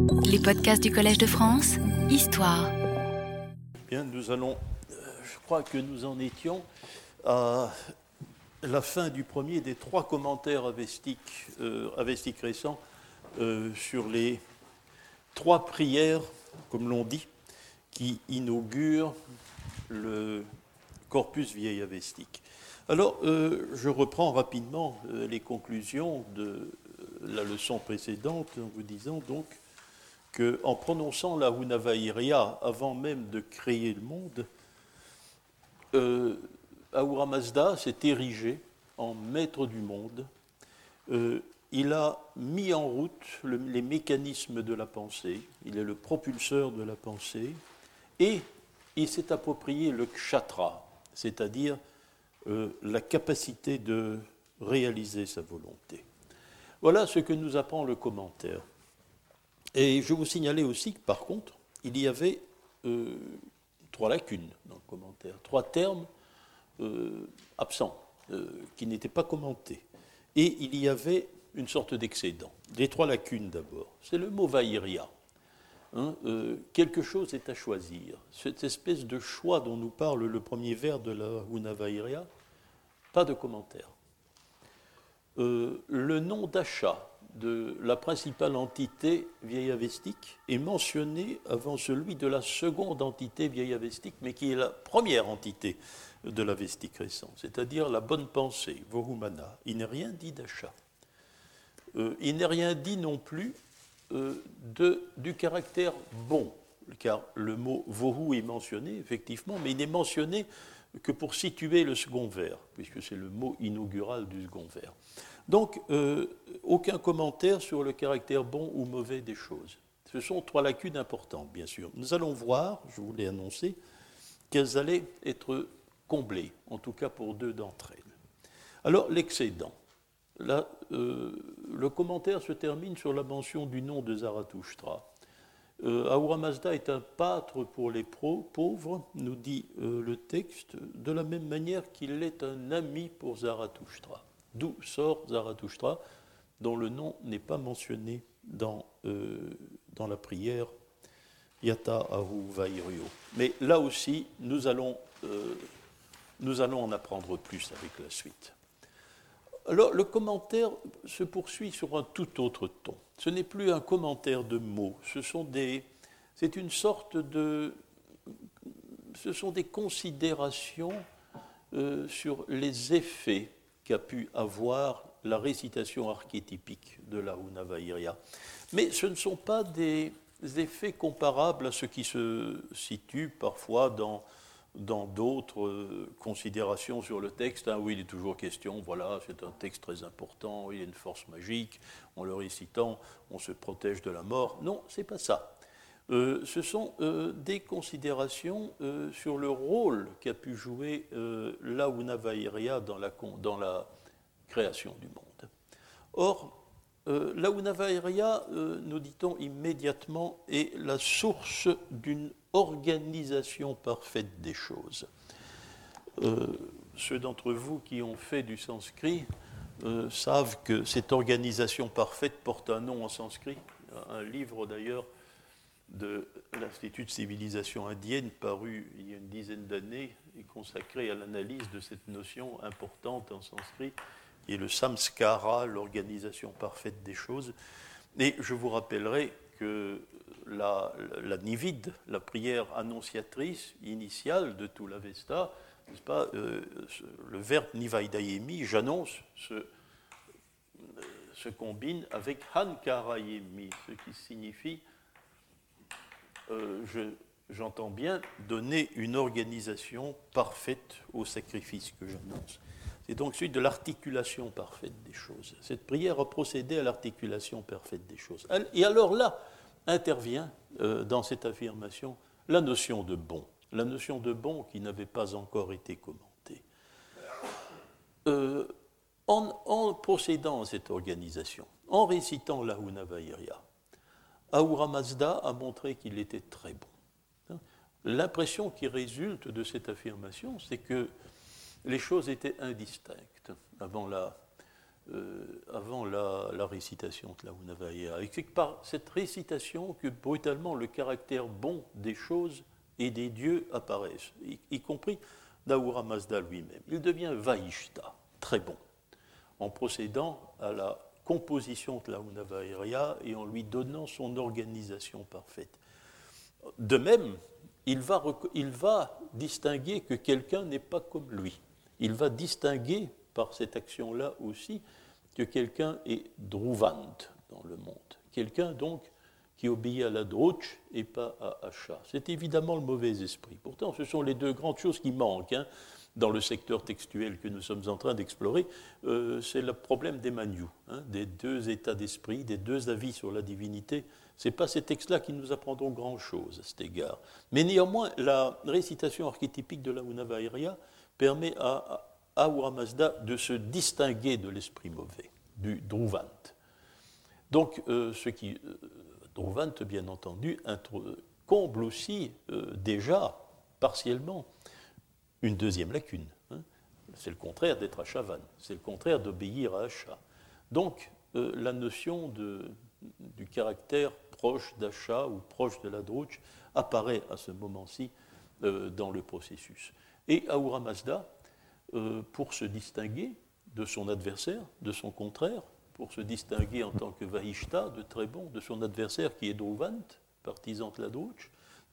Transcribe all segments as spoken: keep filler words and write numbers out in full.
Les podcasts du Collège de France, Histoire. Bien, nous allons, euh, je crois que nous en étions à la fin du premier des trois commentaires avestiques, euh, avestiques récents euh, sur les trois prières, comme l'on dit, qui inaugurent le corpus vieil avestique. Alors, euh, je reprends rapidement euh, les conclusions de la leçon précédente en vous disant donc qu'en prononçant la Hunavairia avant même de créer le monde, euh, Ahura Mazda s'est érigé en maître du monde. Euh, il a mis en route le, les mécanismes de la pensée, il est le propulseur de la pensée, et il s'est approprié le kshatra, c'est-à-dire euh, la capacité de réaliser sa volonté. Voilà ce que nous apprend le commentaire. Et je vous signalais aussi que, par contre, il y avait euh, trois lacunes dans le commentaire, trois termes euh, absents, euh, qui n'étaient pas commentés. Et il y avait une sorte d'excédent. Les trois lacunes d'abord. C'est le mot vairia. Hein, euh, quelque chose est à choisir. Cette espèce de choix dont nous parle le premier vers de la Hunavairia, pas de commentaire. Euh, le nom d'achat de la principale entité vieille avestique est mentionné avant celui de la seconde entité vieille avestique, mais qui est la première entité de l'avestique récent, c'est-à-dire la bonne pensée, Vohumana. Il n'est rien dit d'achat. Euh, il n'est rien dit non plus euh, de, du caractère bon, car le mot Vohu est mentionné, effectivement, mais il n'est mentionné que pour situer le second vers, puisque c'est le mot inaugural du second vers. Donc, euh, aucun commentaire sur le caractère bon ou mauvais des choses. Ce sont trois lacunes importantes, bien sûr. Nous allons voir, je vous l'ai annoncé, qu'elles allaient être comblées, en tout cas pour deux d'entre elles. Alors, l'excédent. Là, euh, le commentaire se termine sur la mention du nom de Zarathustra. Euh, Ahura Mazda est un pâtre pour les pro, pauvres, nous dit euh, le texte, de la même manière qu'il est un ami pour Zarathustra. D'où sort Zarathustra, dont le nom n'est pas mentionné dans, euh, dans la prière Yata Ahu Vairio. Mais là aussi, nous allons, euh, nous allons en apprendre plus avec la suite. Alors, le commentaire se poursuit sur un tout autre ton. Ce n'est plus un commentaire de mots, ce sont des, c'est une sorte de, ce sont des considérations euh, sur les effets qu'a pu avoir la récitation archétypique de la Hunavairia. Mais ce ne sont pas des effets comparables à ce qui se situe parfois dans, dans d'autres euh, considérations sur le texte. Hein, où il est toujours question, voilà, c'est un texte très important, il y a une force magique, en le récitant, on se protège de la mort. Non, ce n'est pas ça. Euh, ce sont euh, des considérations euh, sur le rôle qu'a pu jouer euh, la Hunavairia dans la, dans la création du monde. Or, euh, la Hunavairia, euh, nous dit-on immédiatement, est la source d'une organisation parfaite des choses. Euh, ceux d'entre vous qui ont fait du sanskrit euh, savent que cette organisation parfaite porte un nom en sanskrit, un livre d'ailleurs de l'Institut de civilisation indienne, paru il y a une dizaine d'années, et consacré à l'analyse de cette notion importante en sanskrit, qui est le samskara, l'organisation parfaite des choses. Et je vous rappellerai que la, la, la nivide, la prière annonciatrice initiale de tout l'Avesta, n'est-ce pas, euh, le verbe nivaidayemi, j'annonce, se, se combine avec hankarayemi, ce qui signifie Euh, je, j'entends bien donner une organisation parfaite au sacrifice que j'annonce. C'est donc celui de l'articulation parfaite des choses. Cette prière a procédé à l'articulation parfaite des choses. Et alors là, intervient euh, dans cette affirmation la notion de bon, la notion de bon qui n'avait pas encore été commentée. Euh, en, en procédant à cette organisation, en récitant la Hunavairia, Ahura Mazda a montré qu'il était très bon. L'impression qui résulte de cette affirmation, c'est que les choses étaient indistinctes avant la, euh, avant la, la récitation de la Unavairia. Et c'est par cette récitation que brutalement le caractère bon des choses et des dieux apparaissent, y, y compris d'Ahura Mazda lui-même. Il devient Vahishta, très bon, en procédant à la composition de la Unavairia et en lui donnant son organisation parfaite. De même, il va, il va distinguer que quelqu'un n'est pas comme lui. Il va distinguer par cette action-là aussi que quelqu'un est Druvant dans le monde. Quelqu'un donc qui obéit à la Drouch et pas à Asha. C'est évidemment le mauvais esprit. Pourtant, ce sont les deux grandes choses qui manquent hein, dans le secteur textuel que nous sommes en train d'explorer. Euh, c'est le problème des Maniou, hein, des deux états d'esprit, des deux avis sur la divinité. Ce n'est pas ces textes-là qui nous apprendront grand-chose à cet égard. Mais néanmoins, la récitation archétypique de la Unavairia permet à Ahura Mazda de se distinguer de l'esprit mauvais, du Druvant. Donc, euh, ce qui, euh, Druvant, bien entendu, comble aussi euh, déjà, partiellement, une deuxième lacune. Hein. C'est le contraire d'être Ashavan, c'est le contraire d'obéir à Asha. Donc, euh, la notion de, du caractère proche d'Asha ou proche de la Drouch apparaît à ce moment-ci euh, dans le processus. Et Ahura Mazda, euh, pour se distinguer de son adversaire, de son contraire, pour se distinguer en tant que Vahishta, de très bon, de son adversaire qui est Druvant, partisan de la Drouch,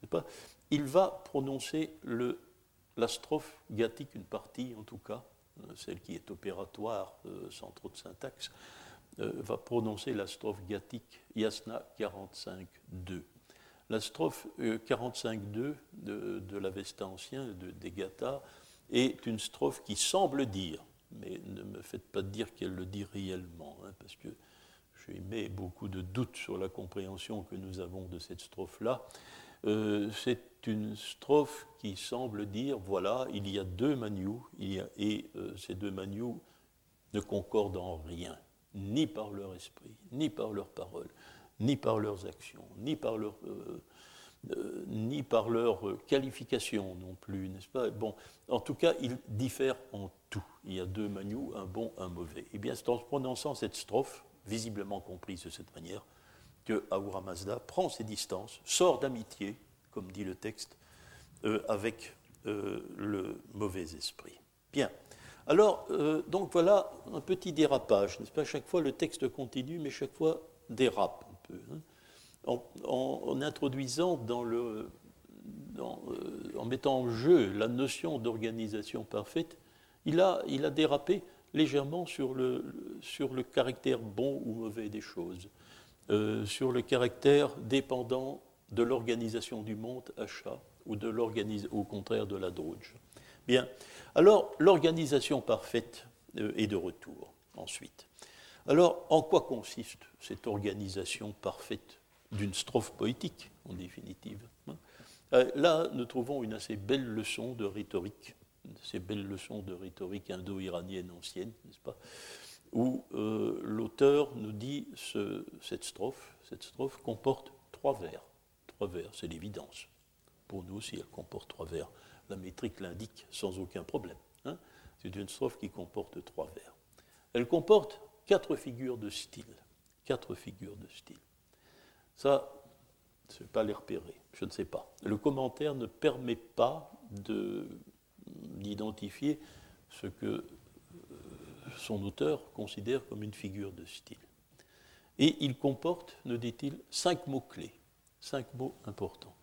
il va prononcer le, la strophe gathique, une partie en tout cas, celle qui est opératoire, euh, sans trop de syntaxe, euh, va prononcer la strophe gathique Yasna quarante-cinq deux. La strophe euh, quarante-cinq deux de, de l'Avesta ancien, de, des Gathas, est une strophe qui semble dire, mais ne me faites pas dire qu'elle le dit réellement, hein, parce que j'émets beaucoup de doutes sur la compréhension que nous avons de cette strophe-là. Euh, c'est une strophe qui semble dire, voilà, il y a deux Maniou, il y a, et euh, ces deux Maniou ne concordent en rien, ni par leur esprit, ni par leurs paroles, ni par leurs actions, ni par leur... Euh, Euh, ni par leur euh, qualification non plus, n'est-ce pas? Bon, en tout cas, ils diffèrent en tout. Il y a deux Maniou, un bon, un mauvais. Et bien, c'est en prononçant cette strophe, visiblement comprise de cette manière, que Ahura Mazda prend ses distances, sort d'amitié, comme dit le texte, euh, avec euh, le mauvais esprit. Bien. Alors, euh, donc voilà un petit dérapage, n'est-ce pas? Chaque fois, le texte continue, mais chaque fois dérape un peu, hein. En, en, en introduisant dans le, dans, euh, en mettant en jeu la notion d'organisation parfaite, il a, il a dérapé légèrement sur le, sur le caractère bon ou mauvais des choses, euh, sur le caractère dépendant de l'organisation du monde, Asha, ou de au contraire de la Drouch. Bien, alors l'organisation parfaite euh, est de retour ensuite. Alors, en quoi consiste cette organisation parfaite d'une strophe poétique, en définitive. Là, nous trouvons une assez belle leçon de rhétorique, ces belles leçons de rhétorique indo-iranienne ancienne, n'est-ce pas, où euh, l'auteur nous dit ce, cette strophe, cette strophe comporte trois vers. Trois vers, c'est l'évidence. Pour nous aussi, elle comporte trois vers. La métrique l'indique sans aucun problème. Hein. C'est une strophe qui comporte trois vers. Elle comporte quatre figures de style. Quatre figures de style. Ça, je ne vais pas les repérer, je ne sais pas. Le commentaire ne permet pas de, d'identifier ce que son auteur considère comme une figure de style. Et il comporte, nous dit-il, cinq mots-clés, cinq mots importants.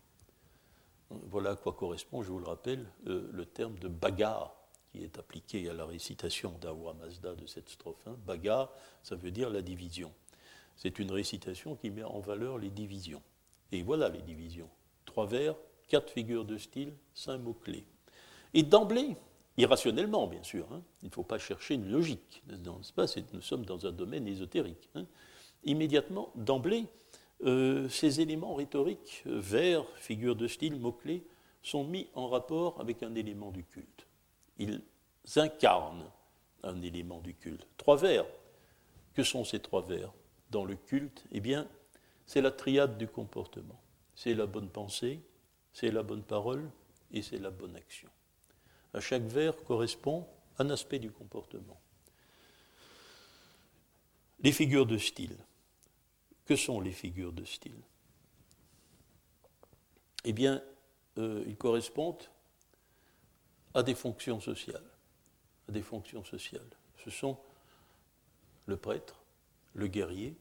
Voilà à quoi correspond, je vous le rappelle, le terme de bagarre qui est appliqué à la récitation d'Ahura Mazda de cette strophe. Bagarre, ça veut dire la division. C'est une récitation qui met en valeur les divisions. Et voilà les divisions. Trois vers, quatre figures de style, cinq mots-clés. Et d'emblée, irrationnellement bien sûr, hein, il ne faut pas chercher une logique, n'est-ce pas? Nous sommes dans un domaine ésotérique. Hein. Immédiatement, d'emblée, euh, ces éléments rhétoriques, vers, figures de style, mots-clés, sont mis en rapport avec un élément du culte. Ils incarnent un élément du culte. Trois vers. Que sont ces trois vers? Dans le culte, eh bien, c'est la triade du comportement. C'est la bonne pensée, c'est la bonne parole et c'est la bonne action. À chaque vers correspond un aspect du comportement. Les figures de style. Que sont les figures de style? Eh bien, euh, ils correspondent à des fonctions sociales. À des fonctions sociales. Ce sont le prêtre, le guerrier,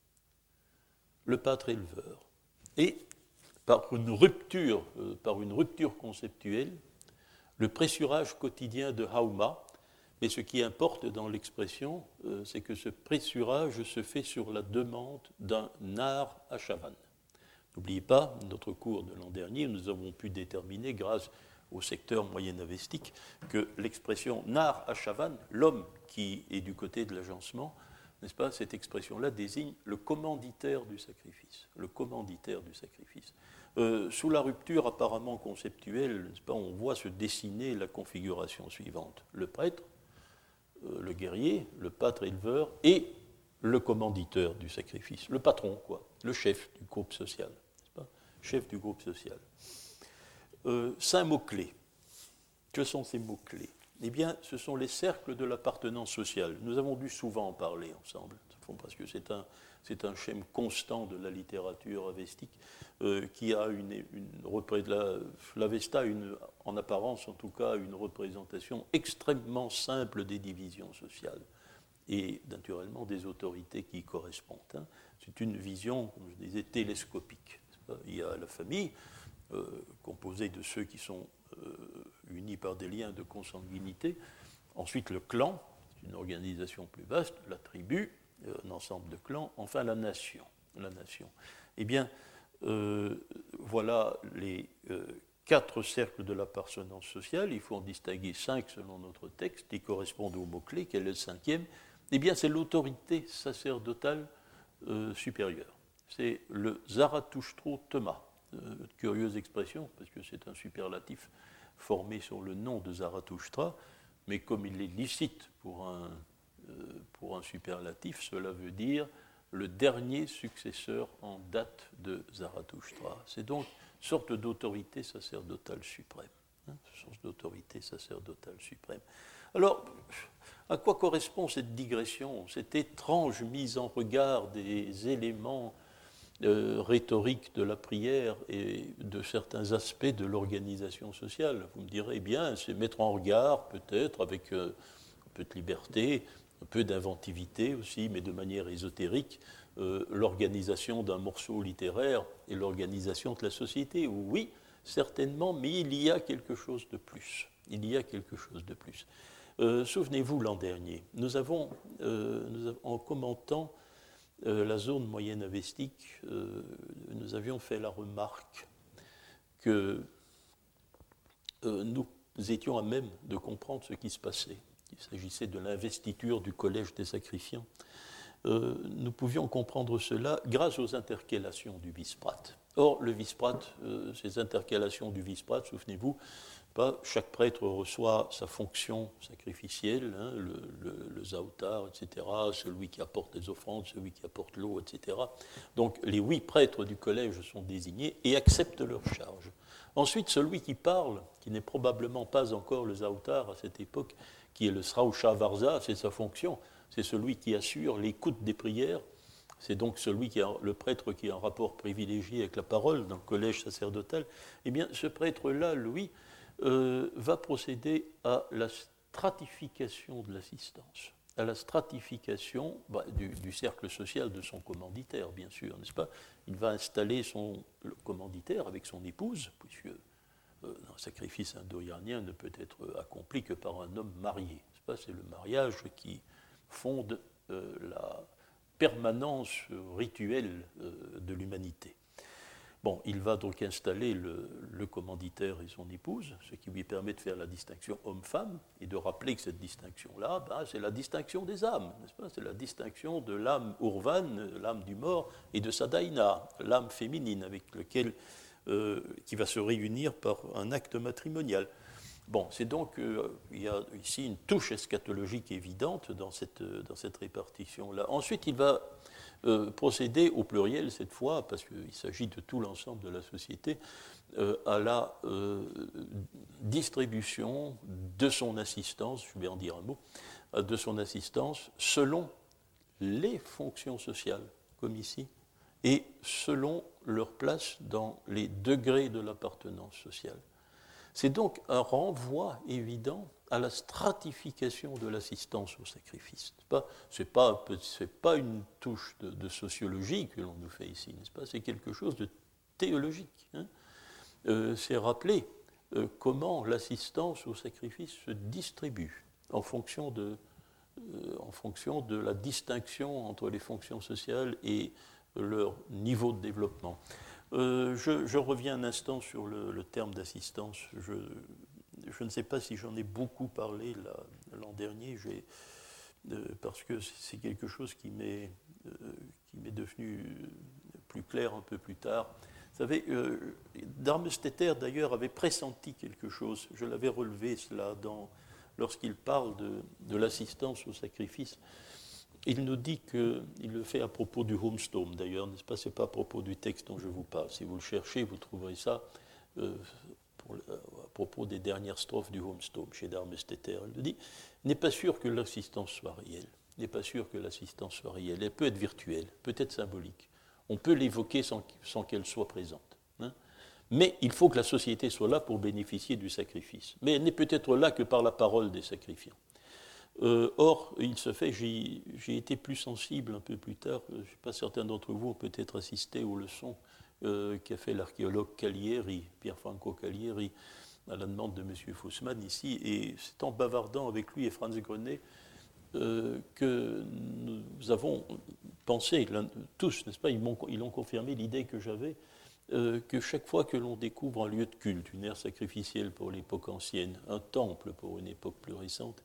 le pâtre éleveur. Et par une rupture, euh, par une rupture conceptuelle, le pressurage quotidien de Hauma. Mais ce qui importe dans l'expression, euh, c'est que ce pressurage se fait sur la demande d'un nar à Chavannes. N'oubliez pas, notre cours de l'an dernier, nous avons pu déterminer, grâce au secteur moyen-avestique, que l'expression nar à Chavannes, l'homme qui est du côté de l'agencement, n'est-ce pas, cette expression-là désigne le commanditaire du sacrifice. Le commanditaire du sacrifice. Euh, sous la rupture apparemment conceptuelle, n'est-ce pas, on voit se dessiner la configuration suivante. Le prêtre, euh, le guerrier, le pâtre éleveur et le commanditeur du sacrifice. Le patron, quoi, le chef du groupe social. N'est-ce pas, chef du groupe social. Euh, cinq mots-clés. Que sont ces mots-clés? Eh bien, ce sont les cercles de l'appartenance sociale. Nous avons dû souvent en parler ensemble, parce que c'est un, c'est un schème constant de la littérature avestique euh, qui a une, une la, l'Avesta, une, en apparence en tout cas, une représentation extrêmement simple des divisions sociales et naturellement des autorités qui y correspondent. Hein. C'est une vision, comme je disais, télescopique. Il y a la famille, euh, composée de ceux qui sont euh, unis par des liens de consanguinité. Ensuite, le clan, c'est une organisation plus vaste, la tribu, un ensemble de clans. Enfin, la nation. La nation. Eh bien, euh, voilà les euh, quatre cercles de l'appartenance sociale. Il faut en distinguer cinq selon notre texte, qui correspondent aux mots-clés. Quel est le cinquième? Eh bien, c'est l'autorité sacerdotale euh, supérieure. C'est le Zarathoustro Thomas. Euh, curieuse expression, parce que c'est un superlatif formé sur le nom de Zarathustra, mais comme il est licite pour un, euh, pour un superlatif, cela veut dire le dernier successeur en date de Zarathustra. C'est donc une sorte d'autorité sacerdotale suprême. Hein, une sorte d'autorité sacerdotale suprême. Alors, à quoi correspond cette digression, cette étrange mise en regard des éléments Euh, rhétorique de la prière et de certains aspects de l'organisation sociale? Vous me direz, eh bien, c'est mettre en regard, peut-être, avec euh, un peu de liberté, un peu d'inventivité aussi, mais de manière ésotérique, euh, l'organisation d'un morceau littéraire et l'organisation de la société. Oui, certainement, mais il y a quelque chose de plus. Il y a quelque chose de plus. Euh, souvenez-vous, l'an dernier, nous avons, euh, nous avons en commentant Euh, la zone moyenne avestique, euh, nous avions fait la remarque que euh, nous étions à même de comprendre ce qui se passait. Il s'agissait de l'investiture du collège des sacrifiants. Euh, nous pouvions comprendre cela grâce aux intercalations du vice-prat. Or, le vice-prat, euh, ces intercalations du vice-prat, souvenez-vous, pas, chaque prêtre reçoit sa fonction sacrificielle, hein, le, le, le zaoutar, et cetera, celui qui apporte les offrandes, celui qui apporte l'eau, et cetera. Donc les huit prêtres du collège sont désignés et acceptent leur charge. Ensuite, celui qui parle, qui n'est probablement pas encore le zaoutar à cette époque, qui est le srausha varza, c'est sa fonction, c'est celui qui assure l'écoute des prières. C'est donc celui qui a, le prêtre qui a un rapport privilégié avec la parole dans le collège sacerdotal. Eh bien, ce prêtre-là, lui, Euh, va procéder à la stratification de l'assistance, à la stratification bah, du, du cercle social de son commanditaire, bien sûr, n'est-ce pas? Il va installer son le commanditaire avec son épouse, puisque euh, un sacrifice indo-iranien ne peut être accompli que par un homme marié, n'est-ce pas? C'est le mariage qui fonde euh, la permanence rituelle euh, de l'humanité. Bon, il va donc installer le, le commanditaire et son épouse, ce qui lui permet de faire la distinction homme-femme et de rappeler que cette distinction-là, ben, c'est la distinction des âmes, n'est-ce pas? C'est la distinction de l'âme Urvan, l'âme du mort, et de Sadaina, l'âme féminine, avec lequel, euh, qui va se réunir par un acte matrimonial. Bon, c'est donc, euh, il y a ici une touche eschatologique évidente dans cette, dans cette répartition-là. Ensuite, il va Euh, procéder au pluriel cette fois, parce qu'il s'agit de tout l'ensemble de la société, euh, à la euh, distribution de son assistance, je vais en dire un mot, de son assistance selon les fonctions sociales, comme ici, et selon leur place dans les degrés de l'appartenance sociale. C'est donc un renvoi évident à la stratification de l'assistance au sacrifice. Ce n'est pas, c'est pas, c'est pas une touche de, de sociologie que l'on nous fait ici, n'est-ce pas? C'est quelque chose de théologique. Hein. Euh, c'est rappeler euh, comment l'assistance au sacrifice se distribue en fonction de, euh, en fonction de la distinction entre les fonctions sociales et leur niveau de développement. Euh, je, je reviens un instant sur le, le terme d'assistance. Je, je ne sais pas si j'en ai beaucoup parlé là, l'an dernier, j'ai, euh, parce que c'est quelque chose qui m'est, euh, qui m'est devenu plus clair un peu plus tard. Vous savez, euh, Darmesteter d'ailleurs avait pressenti quelque chose, je l'avais relevé cela dans, lorsqu'il parle de, de l'assistance au sacrifice. Il nous dit qu'il le fait à propos du Homestome, d'ailleurs, n'est-ce pas? Ce n'est pas à propos du texte dont je vous parle. Si vous le cherchez, vous trouverez ça euh, pour, euh, à propos des dernières strophes du Homestome, chez Darmesteter. Il nous dit, n'est pas sûr que l'assistance soit réelle. N'est pas sûr que l'assistance soit réelle. Elle peut être virtuelle, peut être symbolique. On peut l'évoquer sans, sans qu'elle soit présente. Hein? Mais il faut que la société soit là pour bénéficier du sacrifice. Mais elle n'est peut-être là que par la parole des sacrifiants. Euh, or, il se fait, j'ai, j'ai été plus sensible un peu plus tard, je ne sais pas, certains d'entre vous ont peut-être assisté aux leçons euh, qu'a fait l'archéologue Calieri, Pierfranco Calieri, à la demande de M. Fussman ici, et c'est en bavardant avec lui et Franz Grenet euh, que nous avons pensé, tous, n'est-ce pas, ils, m'ont, ils ont confirmé l'idée que j'avais, euh, que chaque fois que l'on découvre un lieu de culte, une aire sacrificielle pour l'époque ancienne, un temple pour une époque plus récente,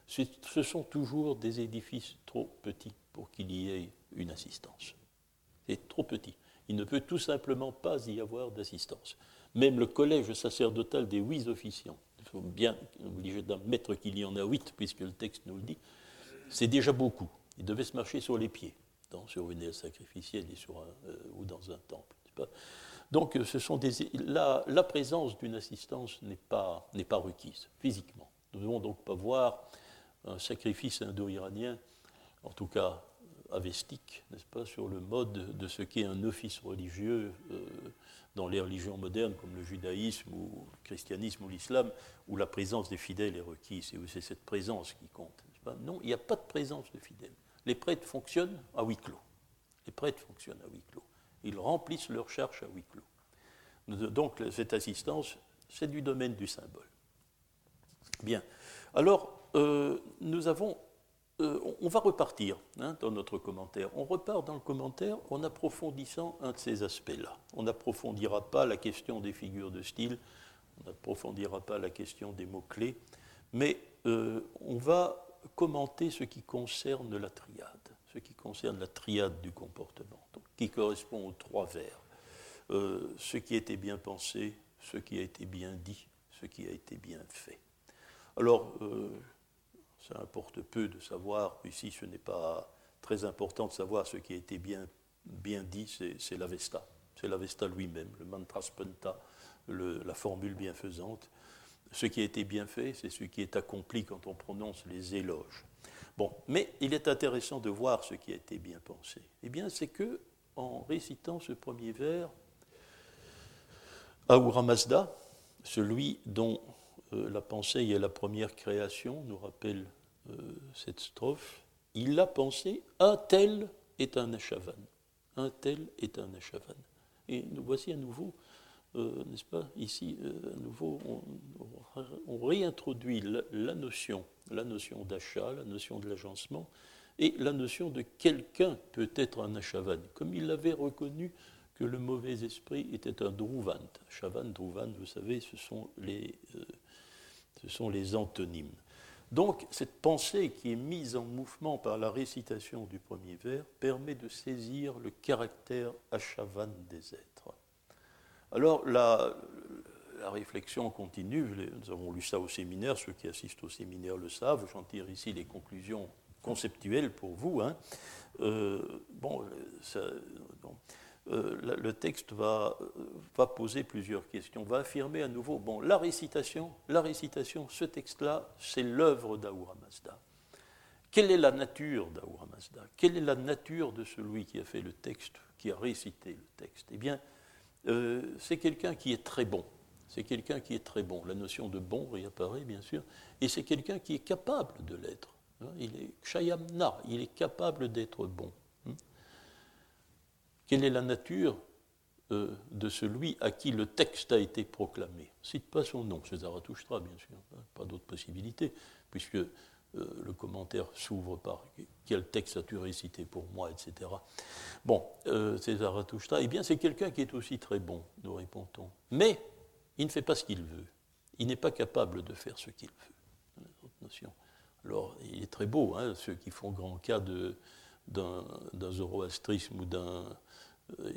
ce sont toujours des édifices trop petits pour qu'il y ait une assistance. C'est trop petit. Il ne peut tout simplement pas y avoir d'assistance. Même le collège sacerdotal des huit officiants, il faut bien obligé d'admettre qu'il y en a huit, puisque le texte nous le dit, c'est déjà beaucoup. Ils devaient se marcher sur les pieds, dans, sur une aire sacrificielle et sur un, euh, ou dans un temple. Pas. Donc ce sont des, la, la présence d'une assistance n'est pas, n'est pas requise, physiquement. Nous ne devons donc pas voir un sacrifice indo-iranien, en tout cas avestique, n'est-ce pas, sur le mode de ce qu'est un office religieux euh, dans les religions modernes, comme le judaïsme ou le christianisme ou l'islam, où la présence des fidèles est requise, et où c'est cette présence qui compte. N'est-ce pas? Non, il n'y a pas de présence de fidèles. Les prêtres fonctionnent à huis clos. Les prêtres fonctionnent à huis clos. Ils remplissent leur charge à huis clos. Donc, cette assistance, c'est du domaine du symbole. Bien. Alors, Euh, nous avons, euh, on va repartir hein, dans notre commentaire. On repart dans le commentaire en approfondissant un de ces aspects-là. On n'approfondira pas la question des figures de style, on n'approfondira pas la question des mots-clés, mais euh, on va commenter ce qui concerne la triade, ce qui concerne la triade du comportement, donc, qui correspond aux trois vers. Euh, ce qui a été bien pensé, ce qui a été bien dit, ce qui a été bien fait. Alors, euh, ça importe peu de savoir, ici ce n'est pas très important de savoir ce qui a été bien, bien dit, c'est, c'est l'Avesta. C'est l'Avesta lui-même, le mantra spanta, le, la formule bienfaisante. Ce qui a été bien fait, c'est ce qui est accompli quand on prononce les éloges. Bon, mais il est intéressant de voir ce qui a été bien pensé. Eh bien, c'est que, en récitant ce premier vers, Ahura Mazda, celui dont euh, la pensée est la première création, nous rappelle Euh, cette strophe, il a pensé, un tel est un achavan. Un tel est un achavan. Et nous voici à nouveau, euh, n'est-ce pas, ici, euh, à nouveau, on, on, on réintroduit la, la notion, la notion d'achat, la notion de l'agencement, et la notion de quelqu'un peut être un achavan, comme il avait reconnu que le mauvais esprit était un druvant. Achavan, druvant, vous savez, ce sont les, euh, ce sont les antonymes. Donc, cette pensée qui est mise en mouvement par la récitation du premier vers permet de saisir le caractère achavan des êtres. Alors, la, la réflexion continue, nous avons lu ça au séminaire, ceux qui assistent au séminaire le savent, j'en tire ici les conclusions conceptuelles pour vous. Hein. Euh, bon, ça, bon euh, le texte va, va poser plusieurs questions, va affirmer à nouveau, bon, la récitation, la récitation, ce texte-là, c'est l'œuvre d'Ahura Mazda, quelle est la nature d'Ahura Mazda? Quelle est la nature de celui qui a fait le texte, qui a récité le texte? Eh bien, euh, c'est quelqu'un qui est très bon. C'est quelqu'un qui est très bon. La notion de bon réapparaît, bien sûr. Et c'est quelqu'un qui est capable de l'être. Il est Kshayamna, il est capable d'être bon. Quelle est la nature euh, de celui à qui le texte a été proclamé? On ne cite pas son nom, c'est Zarathustra, bien sûr. Pas d'autre possibilité, puisque euh, le commentaire s'ouvre par quel texte as-tu récité pour moi, et cetera. Bon, euh, c'est Zarathustra. Eh bien, c'est quelqu'un qui est aussi très bon, nous répondons. Mais il ne fait pas ce qu'il veut. Il n'est pas capable de faire ce qu'il veut. Autre notion. Alors, il est très beau, hein, ceux qui font grand cas de, d'un, d'un zoroastrisme ou d'un, euh,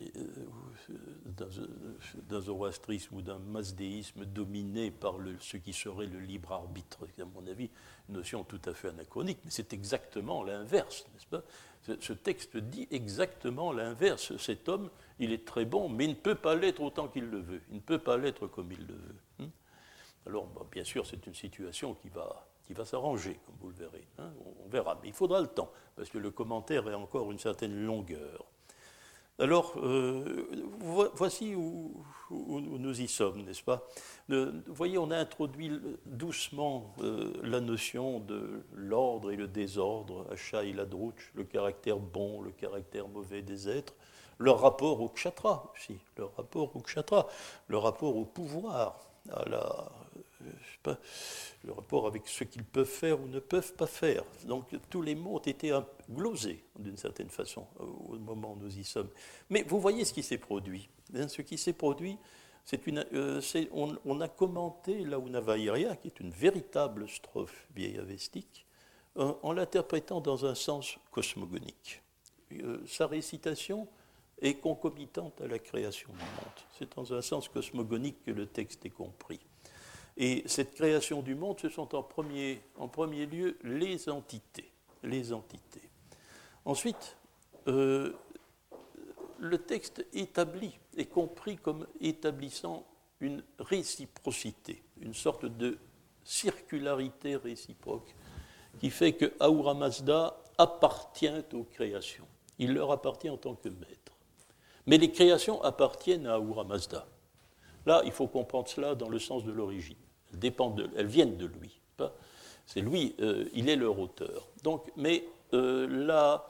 d'un, d'un zoroastrisme ou d'un mazdéisme dominé par le, ce qui serait le libre arbitre. À mon avis, une notion tout à fait anachronique, mais c'est exactement l'inverse, n'est-ce pas? Ce, ce texte dit exactement l'inverse. Cet homme, il est très bon, mais il ne peut pas l'être autant qu'il le veut. Il ne peut pas l'être comme il le veut. Alors, bah, bien sûr, c'est une situation qui va... qui va s'arranger, comme vous le verrez. Hein, on verra, mais il faudra le temps, parce que le commentaire a encore une certaine longueur. Alors, euh, voici où, où, où nous y sommes, n'est-ce pas? Vous voyez, on a introduit doucement euh, la notion de l'ordre et le désordre, Asha et Ladrouch, le caractère bon, le caractère mauvais des êtres, leur rapport au kshatra aussi, leur rapport au kshatra, le rapport au pouvoir, à la... Je sais pas, le rapport avec ce qu'ils peuvent faire ou ne peuvent pas faire. Donc tous les mots ont été glosés d'une certaine façon au moment où nous y sommes. Mais vous voyez ce qui s'est produit. Ce qui s'est produit, c'est une, euh, c'est, on, on a commenté la Unavairia, qui est une véritable strophe vieillavestique, euh, en l'interprétant dans un sens cosmogonique. Euh, sa récitation est concomitante à la création du monde. C'est dans un sens cosmogonique que le texte est compris. Et cette création du monde, ce sont en premier, en premier lieu les entités. Les entités. Ensuite, euh, le texte établit, est compris comme établissant une réciprocité, une sorte de circularité réciproque qui fait que Ahura Mazda appartient aux créations. Il leur appartient en tant que maître. Mais les créations appartiennent à Ahura Mazda. Là, il faut comprendre cela dans le sens de l'origine. Elles, dépendent de, elles viennent de lui. Pas C'est lui, euh, il est leur auteur. Donc, mais euh, là,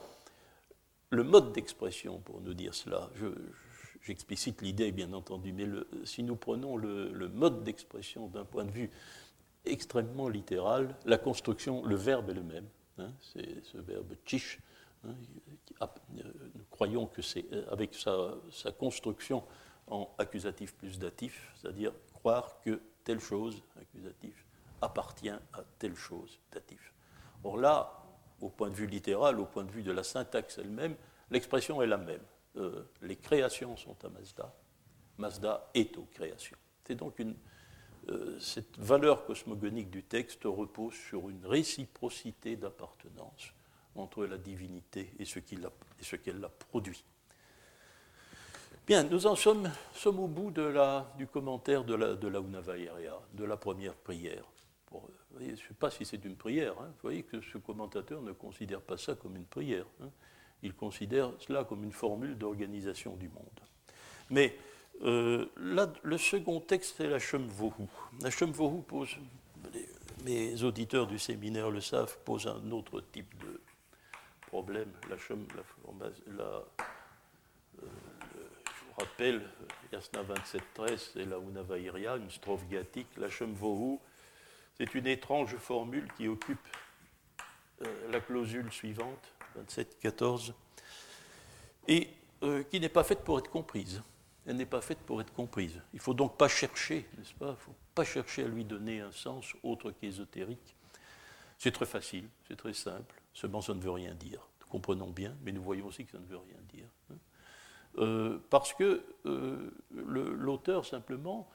le mode d'expression, pour nous dire cela, je, j'explicite l'idée, bien entendu, mais le, si nous prenons le, le mode d'expression d'un point de vue extrêmement littéral, la construction, le verbe est le même. Hein, c'est ce verbe chish. Hein, nous croyons que c'est avec sa, sa construction en accusatif plus datif, c'est-à-dire croire que telle chose, accusatif, appartient à telle chose, datif. Or là, au point de vue littéral, au point de vue de la syntaxe elle-même, l'expression est la même. Euh, les créations sont à Mazda, Mazda est aux créations. C'est donc une, euh, cette valeur cosmogonique du texte repose sur une réciprocité d'appartenance entre la divinité et ce, qu'il a, et ce qu'elle a produit. Bien, nous en sommes, sommes au bout de la, du commentaire de la, de la Unavairia, de la première prière. Pour, voyez, je ne sais pas si c'est une prière. Hein. Vous voyez que ce commentateur ne considère pas ça comme une prière. Hein. Il considère cela comme une formule d'organisation du monde. Mais euh, là, le second texte, c'est la Shemvohu. La Shemvohu pose, les, mes auditeurs du séminaire le savent, pose un autre type de problème. La Shem, la, la, euh, le, je vous rappelle, Yasna vingt-sept treize, c'est la Unavairia, une strophe gathique. La Shemvohu, c'est une étrange formule qui occupe euh, la clausule suivante, vingt-sept quatorze, et euh, qui n'est pas faite pour être comprise. Elle n'est pas faite pour être comprise. Il ne faut donc pas chercher, n'est-ce pas ? Il ne faut pas chercher à lui donner un sens autre qu'ésotérique. C'est très facile, c'est très simple. Seulement, ça ne veut rien dire. Nous comprenons bien, mais nous voyons aussi que ça ne veut rien dire. Hein. Euh, parce que euh, le, l'auteur, simplement,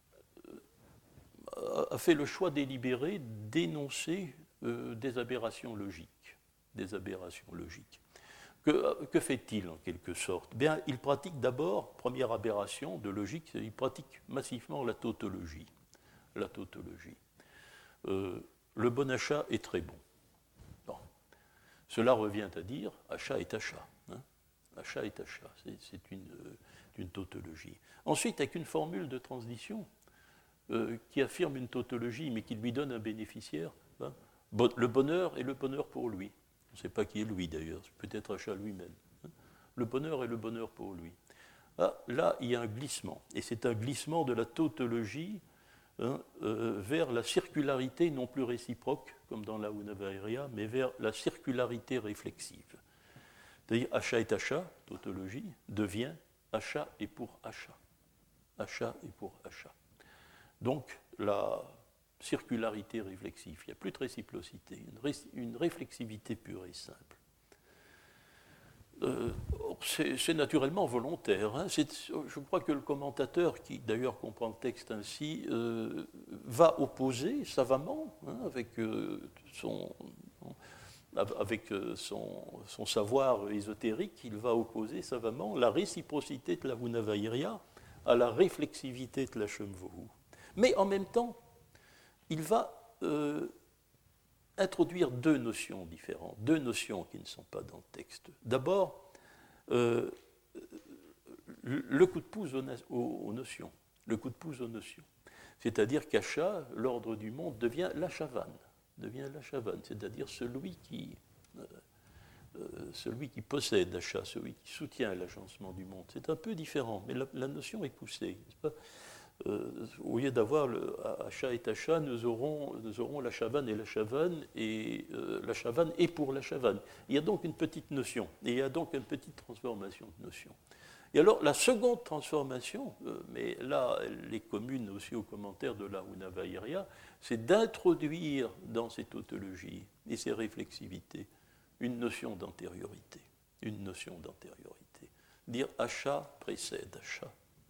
euh, a fait le choix délibéré d'énoncer euh, des aberrations logiques. Des aberrations logiques. Que, que fait-il, en quelque sorte ? Bien, il pratique d'abord, première aberration de logique, il pratique massivement la tautologie. La tautologie. Euh, le bon achat est très bon. Bon. Cela revient à dire Asha est Asha. Hein. Asha est Asha, c'est, c'est une, euh, une tautologie. Ensuite, avec une formule de transition euh, qui affirme une tautologie, mais qui lui donne un bénéficiaire, hein, bon, le bonheur est le bonheur pour lui. On ne sait pas qui est lui d'ailleurs, c'est peut-être Asha lui-même. Hein. Le bonheur est le bonheur pour lui. Ah, là, il y a un glissement, et c'est un glissement de la tautologie hein, euh, vers la circularité non plus réciproque, comme dans la Unavaria, mais vers la circularité réflexive. C'est-à-dire, Asha est Asha, tautologie, devient Asha est pour Asha. Asha est pour Asha. Donc, la circularité réflexive, il n'y a plus de réciprocité, une, ré, une réflexivité pure et simple. Euh, c'est, c'est naturellement volontaire. Hein. C'est, je crois que le commentateur, qui d'ailleurs comprend le texte ainsi, euh, va opposer savamment, hein, avec, euh, son, avec son, son savoir ésotérique, il va opposer savamment la réciprocité de la Vunavairia à la réflexivité de la Shemvohu. Mais en même temps, il va euh, introduire deux notions différentes, deux notions qui ne sont pas dans le texte. D'abord, euh, le coup de pouce aux, aux, aux notions, le coup de pouce aux notions. C'est-à-dire qu'Asha, l'ordre du monde, devient l'Ashavan, devient l'Ashavan, c'est-à-dire celui qui, euh, euh, celui qui possède Asha, celui qui soutient l'agencement du monde. C'est un peu différent, mais la, la notion est poussée, n'est-ce pas ? Euh, au lieu d'avoir le Asha et Asha, nous aurons, nous aurons la Shavan et la Shavan, et euh, la Shavan est pour la Shavan. Il y a donc une petite notion, et il y a donc une petite transformation de notion. Et alors, la seconde transformation, euh, mais là, elle est commune aussi aux commentaires de la Unavaria, c'est d'introduire dans ces tautologies et ces réflexivités une notion d'antériorité. Une notion d'antériorité. Dire Asha précède Asha.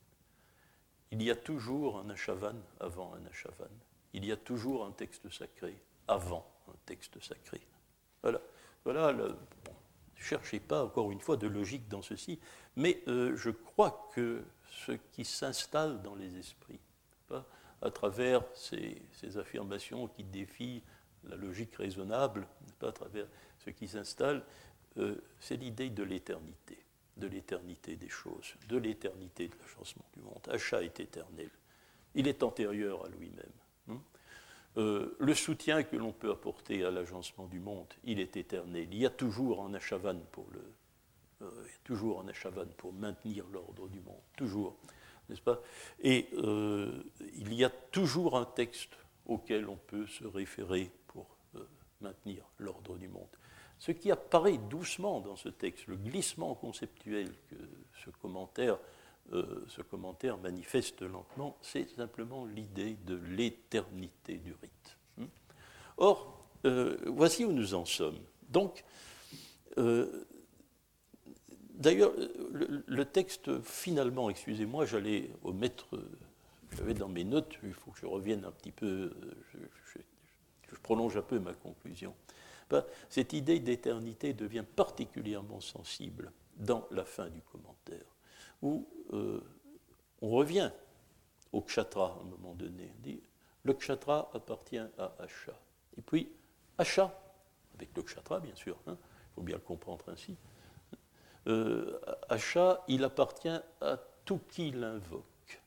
Il y a toujours un Ashavan avant un Ashavan. Il y a toujours un texte sacré avant un texte sacré. Voilà. Voilà le, bon, ne cherchez pas, encore une fois, de logique dans ceci, mais euh, je crois que ce qui s'installe dans les esprits, pas, à travers ces, ces affirmations qui défient la logique raisonnable, pas, à travers ce qui s'installe, euh, c'est l'idée de l'éternité. De l'éternité des choses, de l'éternité de l'agencement du monde. Asha est éternel. Il est antérieur à lui-même. Euh, le soutien que l'on peut apporter à l'agencement du monde, il est éternel. Il y a toujours un Ashavan pour le, euh, il y a toujours un Ashavan pour maintenir l'ordre du monde, toujours, n'est-ce pas ? Et euh, il y a toujours un texte auquel on peut se référer pour euh, maintenir l'ordre du monde. Ce qui apparaît doucement dans ce texte, le glissement conceptuel que ce commentaire, euh, ce commentaire manifeste lentement, c'est simplement l'idée de l'éternité du rite. Or, euh, voici où nous en sommes. Donc, euh, d'ailleurs, le, le texte, finalement, excusez-moi, j'allais omettre, j'avais dans mes notes, il faut que je revienne un petit peu, je, je, je prolonge un peu ma conclusion. Cette idée d'éternité devient particulièrement sensible dans la fin du commentaire, où euh, on revient au kshatra à un moment donné. On dit, le kshatra appartient à Asha. Et puis, Asha, avec le kshatra bien sûr, il hein, faut bien le comprendre ainsi, euh, Asha, il appartient à tout qui l'invoque.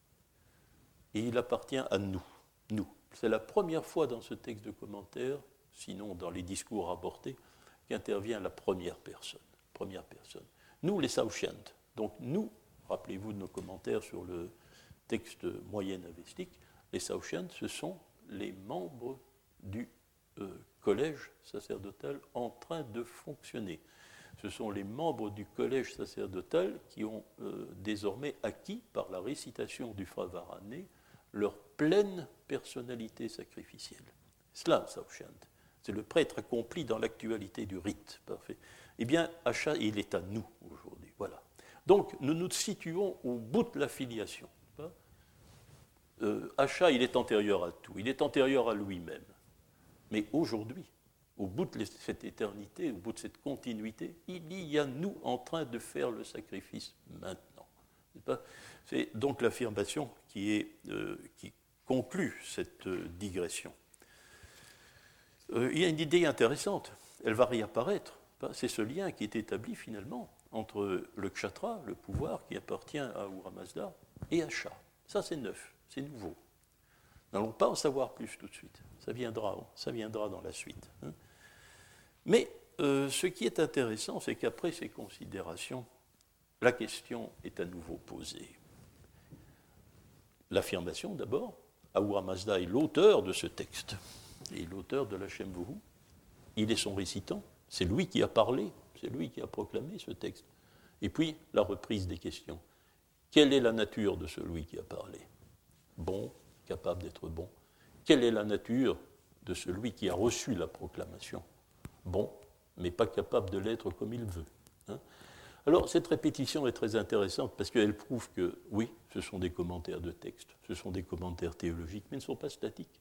Et il appartient à nous, nous. C'est la première fois dans ce texte de commentaire, sinon dans les discours rapportés, qu'intervient la première personne. Première personne. Nous, les Saoshyant. Donc nous, rappelez-vous de nos commentaires sur le texte moyen avestique, les Saoshyant, ce sont les membres du euh, collège sacerdotal en train de fonctionner. Ce sont les membres du collège sacerdotal qui ont euh, désormais acquis, par la récitation du Fravarane, leur pleine personnalité sacrificielle. Cela, Saoshyant. C'est le prêtre accompli dans l'actualité du rite. Parfait. Eh bien, Asha, il est à nous aujourd'hui. Voilà. Donc, nous nous situons au bout de la filiation. Euh, Asha, il est antérieur à tout. Il est antérieur à lui-même. Mais aujourd'hui, au bout de cette éternité, au bout de cette continuité, il y a nous en train de faire le sacrifice maintenant. C'est, pas, c'est donc l'affirmation qui, est, euh, qui conclut cette euh, digression. Euh, il y a une idée intéressante elle va réapparaître. C'est ce lien qui est établi finalement entre le kshatra, le pouvoir qui appartient à Ahura Mazda, et Asha. Ça, c'est neuf, c'est nouveau. N'allons pas en savoir plus tout de suite. Ça viendra, ça viendra dans la suite. Hein. Mais euh, ce qui est intéressant, c'est qu'après ces considérations, la question est à nouveau posée. L'affirmation, d'abord, Ahura Mazda est l'auteur de ce texte, et l'auteur de la Shambhavu. Il est son récitant, c'est lui qui a parlé, c'est lui qui a proclamé ce texte. Et puis, la reprise des questions. Quelle est la nature de celui qui a parlé? Bon, capable d'être bon. Quelle est la nature de celui qui a reçu la proclamation? Bon, mais pas capable de l'être comme il veut. Hein? Alors, cette répétition est très intéressante parce qu'elle prouve que, oui, ce sont des commentaires de texte, ce sont des commentaires théologiques, mais ils ne sont pas statiques.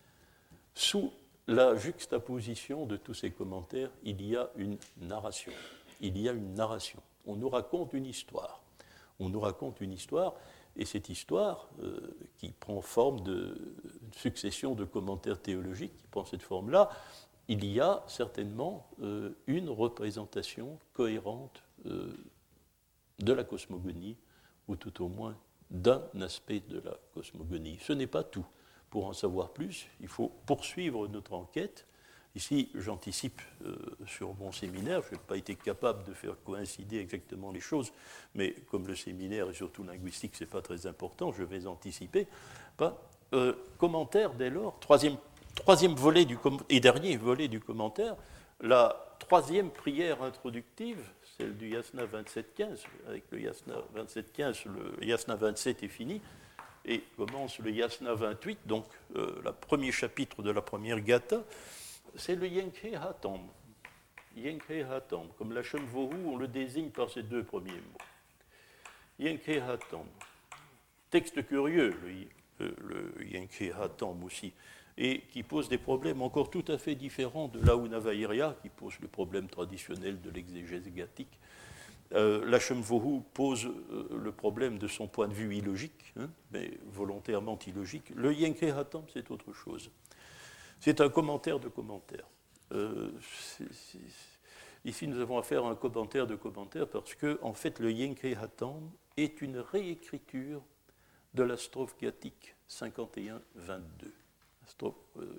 Sous la juxtaposition de tous ces commentaires, il y a une narration. Il y a une narration. On nous raconte une histoire. On nous raconte une histoire, et cette histoire, euh, qui prend forme de succession de commentaires théologiques, qui prend cette forme-là, il y a certainement euh, une représentation cohérente euh, de la cosmogonie, ou tout au moins d'un aspect de la cosmogonie. Ce n'est pas tout. Pour en savoir plus, il faut poursuivre notre enquête. Ici, j'anticipe euh, sur mon séminaire, je n'ai pas été capable de faire coïncider exactement les choses, mais comme le séminaire est surtout linguistique, ce n'est pas très important, je vais anticiper. Pas, euh, commentaire dès lors, troisième, troisième volet du com- et dernier volet du commentaire, la troisième prière introductive, celle du Yasna vingt-sept quinze. Avec le Yasna vingt-sept quinze, le Yasna vingt-sept est fini, et commence le Yasna vingt-huit, donc euh, le premier chapitre de la première Gatha. C'est le Yenkhe Hatam. Yenkhe Hatam. Comme la Shambhavu, on le désigne par ces deux premiers mots. Yenkhe Hatam. Texte curieux, le, le, le Yenkhe Hatam aussi, et qui pose des problèmes encore tout à fait différents de l'Aunavairya, qui pose le problème traditionnel de l'exégèse gathique. Euh, la Shambhavu pose euh, le problème de son point de vue illogique, hein, mais volontairement illogique. Le Yenkhe Hatam, c'est autre chose. C'est un commentaire de commentaire. Euh, c'est, c'est, ici, nous avons affaire à un commentaire de commentaire parce que, en fait, le Yenkhe Hatam est une réécriture de la strophe gathique cinquante et un vingt-deux. Strophe, euh,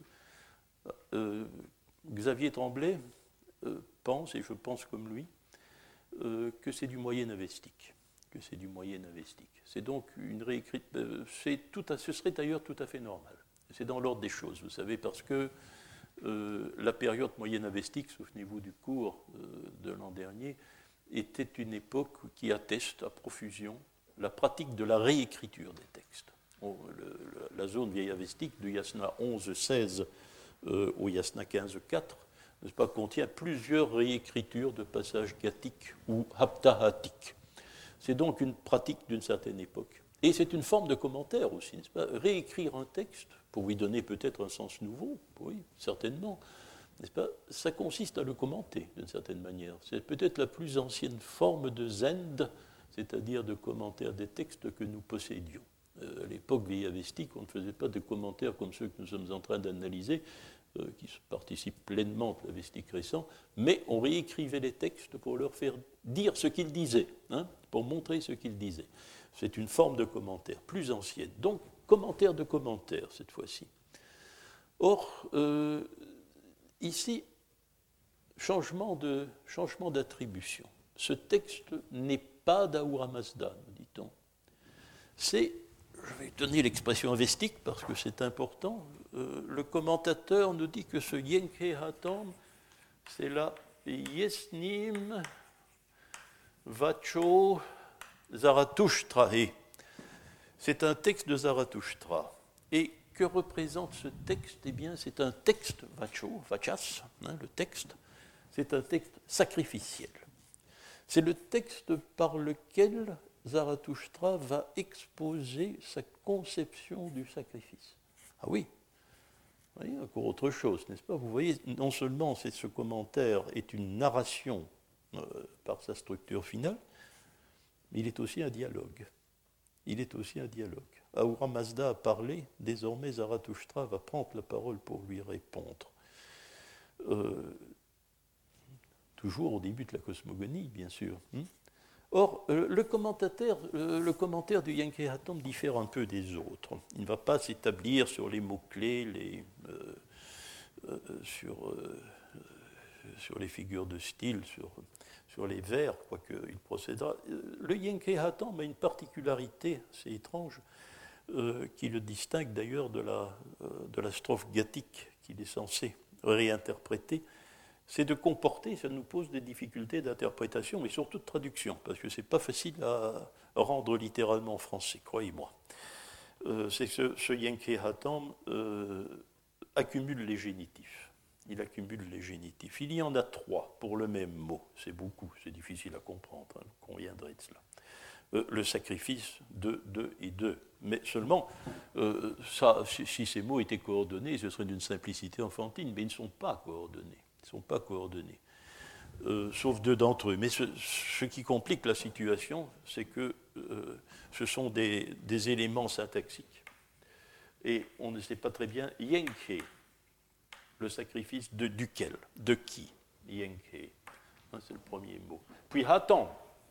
euh, Xavier Tremblay euh, pense, et je pense comme lui, euh, que c'est du moyen avestique. Que c'est du moyen avestique. C'est donc une réécriture. Euh, c'est tout à, ce serait d'ailleurs tout à fait normal. C'est dans l'ordre des choses, vous savez, parce que euh, la période moyenne avestique, souvenez-vous du cours euh, de l'an dernier, était une époque qui atteste à profusion la pratique de la réécriture des textes. On, le, la zone vieille avestique, du Yasna onze seize euh, au Yasna quinze quatre, n'est-ce pas, contient plusieurs réécritures de passages gathiques ou haptahatiques. C'est donc une pratique d'une certaine époque. Et c'est une forme de commentaire aussi, n'est-ce pas? Réécrire un texte pour lui donner peut-être un sens nouveau, oui, certainement, n'est-ce pas? Ça consiste à le commenter d'une certaine manière. C'est peut-être la plus ancienne forme de zend, c'est-à-dire de commentaire des textes que nous possédions. Euh, à l'époque vieillavestique, on ne faisait pas de commentaires comme ceux que nous sommes en train d'analyser, euh, qui participent pleinement de l'avestique récent, mais on réécrivait les textes pour leur faire dire ce qu'ils disaient, hein, pour montrer ce qu'ils disaient. C'est une forme de commentaire plus ancienne. Donc, commentaire de commentaire, cette fois-ci. Or, euh, ici, changement, de, changement d'attribution. Ce texte n'est pas d'Ahura Mazda, nous dit-on. C'est, je vais donner l'expression avestique parce que c'est important, euh, le commentateur nous dit que ce Yenkhe Hatam, c'est la Yesnim Vacho Zarathushtrahe. C'est un texte de Zarathushtra. Et que représente ce texte? Eh bien, c'est un texte, Vacho, Vachas, hein, le texte, c'est un texte sacrificiel. C'est le texte par lequel Zarathushtra va exposer sa conception du sacrifice. Ah oui, vous voyez, encore autre chose, n'est-ce pas? Vous voyez, non seulement c'est, ce commentaire est une narration euh, par sa structure finale, mais il est aussi un dialogue. Il est aussi un dialogue. Ahura Mazda a parlé, désormais Zarathushtra va prendre la parole pour lui répondre. Euh, toujours au début de la cosmogonie, bien sûr. Or, le commentateur, le commentaire du Yankee Hatham diffère un peu des autres. Il ne va pas s'établir sur les mots-clés, les, euh, euh, sur, euh, sur les figures de style, sur, sur les vers, quoique il procédera. Le Yankee Hatham a une particularité assez étrange euh, qui le distingue d'ailleurs de la, euh, de la strophe gathique qu'il est censé réinterpréter. C'est de comporter, ça nous pose des difficultés d'interprétation, mais surtout de traduction, parce que ce n'est pas facile à rendre littéralement en français, croyez-moi. Euh, c'est que ce, ce Yankee Hatham euh, accumule les génitifs. Il accumule les génitifs. Il y en a trois pour le même mot. C'est beaucoup, c'est difficile à comprendre, hein, qu'on conviendrait de cela. Euh, le sacrifice de, de et de. Mais seulement, euh, ça, si, si ces mots étaient coordonnés, ce serait d'une simplicité enfantine, mais ils ne sont pas coordonnés. Ils ne sont pas coordonnés, euh, sauf deux d'entre eux. Mais ce, ce qui complique la situation, c'est que euh, ce sont des, des éléments syntaxiques. Et on ne sait pas très bien, Yankee, le sacrifice de duquel, de qui, Yankee, hein, c'est le premier mot. Puis Hatham,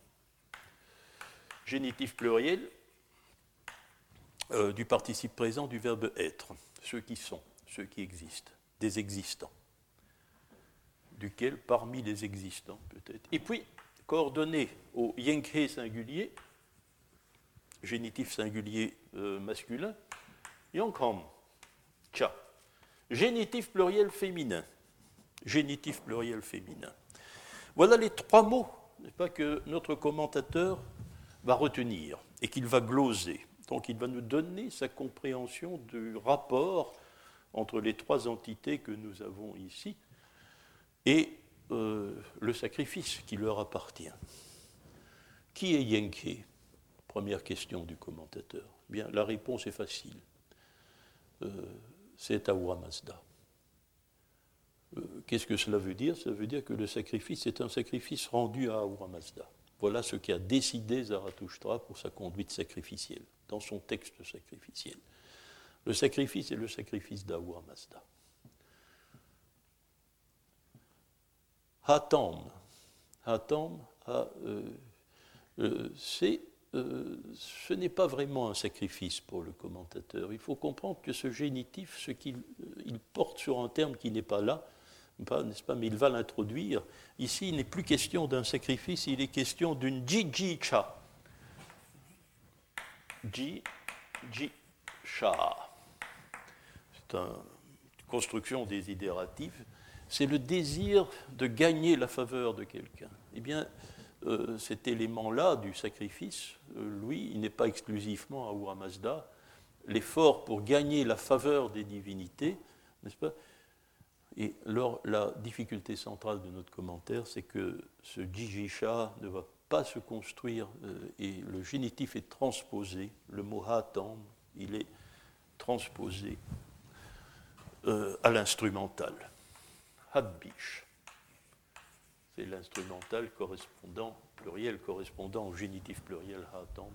génitif pluriel, euh, du participe présent du verbe être, ceux qui sont, ceux qui existent, des existants. Duquel, parmi les existants, peut-être. Et puis, coordonné au Yankee singulier, génitif singulier euh, masculin, Yankham, Cha. Génitif pluriel féminin. Génitif pluriel féminin. Voilà les trois mots, n'est-ce pas, que notre commentateur va retenir et qu'il va gloser. Donc, il va nous donner sa compréhension du rapport entre les trois entités que nous avons ici et euh, le sacrifice qui leur appartient. Qui est Yankee? Première question du commentateur. Bien, la réponse est facile. Euh, c'est Ahura Mazda. Euh, qu'est-ce que cela veut dire? Ça veut dire que le sacrifice est un sacrifice rendu à Ahura Mazda. Voilà ce qu'a décidé Zarathoustra pour sa conduite sacrificielle, dans son texte sacrificiel. Le sacrifice est le sacrifice d'Ahura Mazda. Hatham, Hatham a, euh, euh, c'est, euh, ce n'est pas vraiment un sacrifice pour le commentateur. Il faut comprendre que ce génitif, ce qu'il il porte sur un terme qui n'est pas là, pas, n'est-ce pas, mais il va l'introduire. Ici, il n'est plus question d'un sacrifice, il est question d'une jijicha. Ji-ji-cha. C'est une construction désidérative. C'est le désir de gagner la faveur de quelqu'un. Eh bien, euh, cet élément-là du sacrifice, euh, lui, il n'est pas exclusivement à Ahura Mazda. L'effort pour gagner la faveur des divinités, n'est-ce pas? Et alors, la difficulté centrale de notre commentaire, c'est que ce jijisha ne va pas se construire, euh, et le génitif est transposé, le mot hatam, il est transposé euh, à l'instrumental. Hadbish. C'est l'instrumental correspondant, pluriel correspondant au génitif pluriel hatam.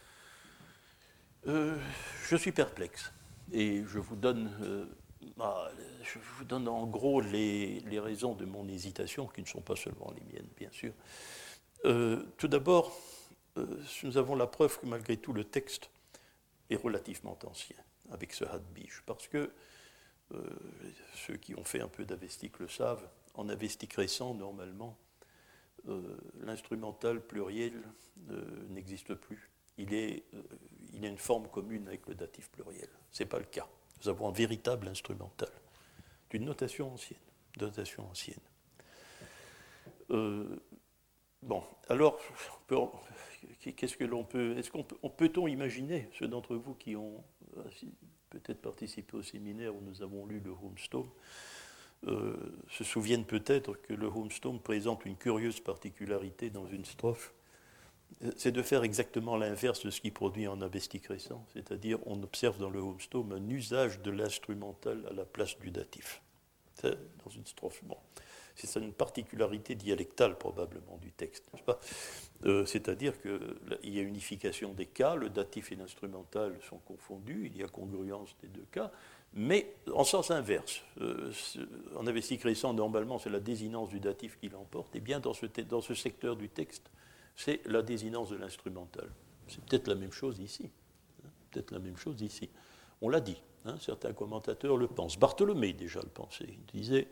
Euh, je suis perplexe et je vous donne, euh, ah, je vous donne en gros les, les raisons de mon hésitation, qui ne sont pas seulement les miennes, bien sûr. Euh, tout d'abord, euh, nous avons la preuve que malgré tout le texte est relativement ancien avec ce hadbish, parce que Euh, ceux qui ont fait un peu d'avestique le savent, en avestique récent, normalement, euh, l'instrumental pluriel euh, n'existe plus. Il, est, euh, il a une forme commune avec le datif pluriel. Ce n'est pas le cas. Nous avons un véritable instrumental, d'une notation ancienne. Notation ancienne. Euh, bon, alors, qu'est-ce que l'on peut... Est-ce qu'on peut, peut-on imaginer, ceux d'entre vous qui ont... peut-être participer au séminaire où nous avons lu le Humstom, euh, se souviennent peut-être que le Humstom présente une curieuse particularité dans une strophe, c'est de faire exactement l'inverse de ce qui produit en avestique récent, c'est-à-dire on observe dans le Humstom un usage de l'instrumental à la place du datif. C'est dans une strophe. Bon. C'est ça une particularité dialectale probablement du texte, n'est-ce pas ? euh, C'est-à-dire qu'il y a unification des cas, le datif et l'instrumental sont confondus, il y a congruence des deux cas, mais en sens inverse. Euh, en avestique récent, normalement, c'est la désinence du datif qui l'emporte, et bien dans ce, dans ce secteur du texte, c'est la désinence de l'instrumental. C'est peut-être la même chose ici. Hein, peut-être la même chose ici. On l'a dit, hein, certains commentateurs le pensent. Bartholomé déjà le pensait. Il disait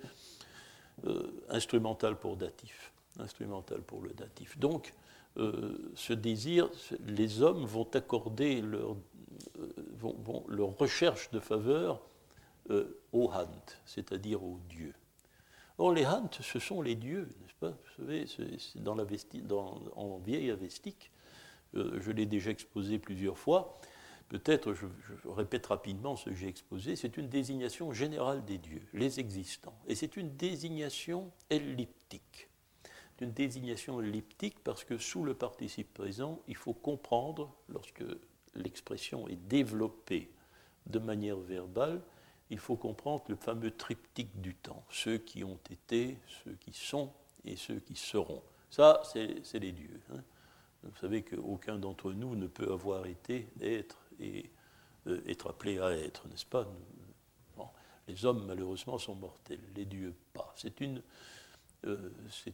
euh, instrumental pour datif, instrumental pour le datif. Donc, euh, ce désir, les hommes vont accorder leur, euh, vont, vont, leur recherche de faveur euh, aux Hant, c'est-à-dire aux dieux. Or, les Hant, ce sont les dieux, n'est-ce pas ? Vous savez, c'est dans la vesti, dans, en vieille avestique, euh, je l'ai déjà exposé plusieurs fois. Peut-être, je, je répète rapidement ce que j'ai exposé, c'est une désignation générale des dieux, les existants. Et c'est une désignation elliptique. C'est une désignation elliptique parce que sous le participe présent, il faut comprendre, lorsque l'expression est développée de manière verbale, il faut comprendre le fameux triptyque du temps, ceux qui ont été, ceux qui sont et ceux qui seront. Ça, c'est, c'est les dieux. Hein. Vous savez qu'aucun d'entre nous ne peut avoir été, être et euh, être appelé à être, n'est-ce pas ? Bon, les hommes, malheureusement, sont mortels, les dieux pas. C'est une, euh, c'est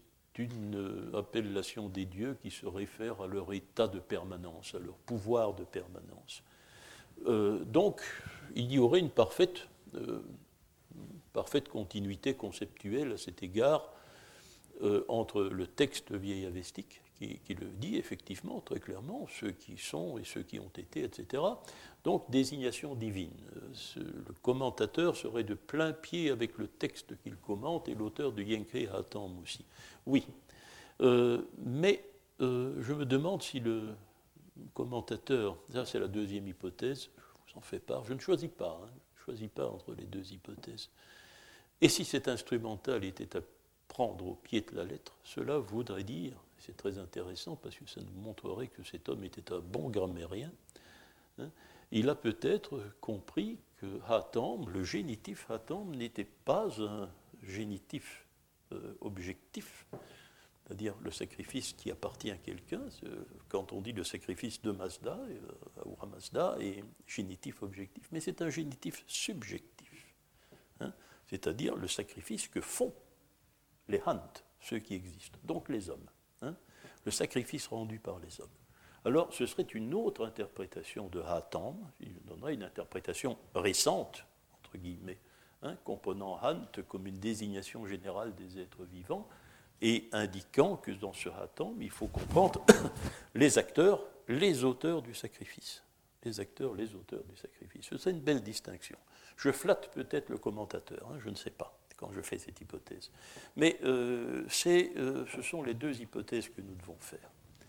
une appellation des dieux qui se réfère à leur état de permanence, à leur pouvoir de permanence. Euh, donc, il y aurait une parfaite, euh, parfaite continuité conceptuelle à cet égard euh, entre le texte vieil avestique, qui, qui le dit effectivement très clairement, ceux qui sont et ceux qui ont été, et cetera. Donc, désignation divine. Ce, le commentateur serait de plein pied avec le texte qu'il commente et l'auteur de Yenke Hatam aussi. Oui, euh, mais euh, je me demande si le commentateur, ça c'est la deuxième hypothèse, je vous en fais part, je ne choisis pas, hein, je ne choisis pas entre les deux hypothèses. Et si cet instrumental était à prendre au pied de la lettre, cela voudrait dire, c'est très intéressant parce que ça nous montrerait que cet homme était un bon grammairien, hein, il a peut-être compris que Hatam, le génitif Hatam, n'était pas un génitif euh, objectif, c'est-à-dire le sacrifice qui appartient à quelqu'un, quand on dit le sacrifice de Mazda, euh, ou à Mazda, est génitif objectif, mais c'est un génitif subjectif, hein, c'est-à-dire le sacrifice que font les Hant, ceux qui existent, donc les hommes, hein, le sacrifice rendu par les hommes. Alors, ce serait une autre interprétation de Hatam, il donnerait une interprétation récente, entre guillemets, hein, comprenant Hant comme une désignation générale des êtres vivants, et indiquant que dans ce Hatam, il faut comprendre les acteurs, les auteurs du sacrifice. Les acteurs, les auteurs du sacrifice. C'est une belle distinction. Je flatte peut-être le commentateur, hein, je ne sais pas, quand je fais cette hypothèse. Mais euh, c'est, euh, ce sont les deux hypothèses que nous devons faire.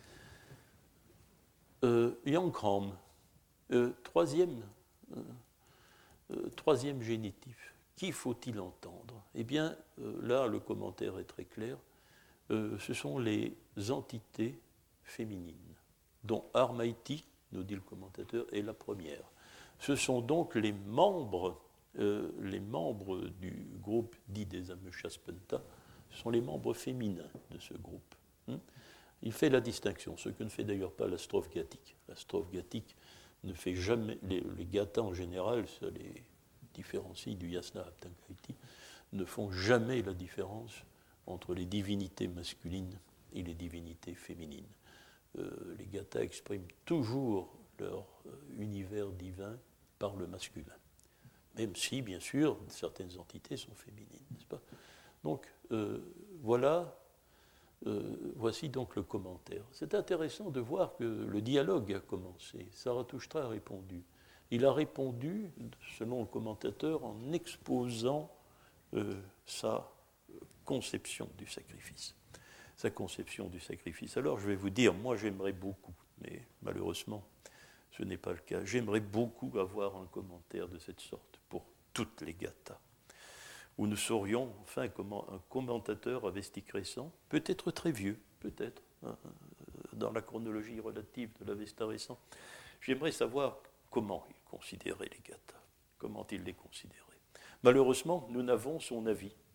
Euh, Yangham, euh, troisième, euh, euh, troisième génitif. Qui faut-il entendre ? Eh bien, euh, là, le commentaire est très clair. Euh, ce sont les entités féminines, dont Armaiti, nous dit le commentateur, est la première. Ce sont donc les membres, euh, les membres du groupe dit des Ameshaspenta, ce sont les membres féminins de ce groupe. Hein ? Il fait la distinction, ce que ne fait d'ailleurs pas la strophe gathique. La strophe gathique ne fait jamais, les, les gathas en général, ça les différencie du yasna aptankaiti, ne font jamais la différence entre les divinités masculines et les divinités féminines. Euh, les gathas expriment toujours leur euh, univers divin par le masculin, même si, bien sûr, certaines entités sont féminines, n'est-ce pas ? Donc, euh, voilà, euh, voici donc le commentaire. C'est intéressant de voir que le dialogue a commencé. Zarathustra a répondu. Il a répondu, selon le commentateur, en exposant euh, sa conception du sacrifice. Sa conception du sacrifice. Alors je vais vous dire, moi j'aimerais beaucoup, mais malheureusement ce n'est pas le cas, j'aimerais beaucoup avoir un commentaire de cette sorte pour toutes les gathas, où nous saurions, enfin, comment un commentateur avestique récent, peut-être très vieux, peut-être, hein, dans la chronologie relative de l'Avesta récent, j'aimerais savoir comment il considérait les gathas, comment il les considérait. Malheureusement, nous n'avons son avis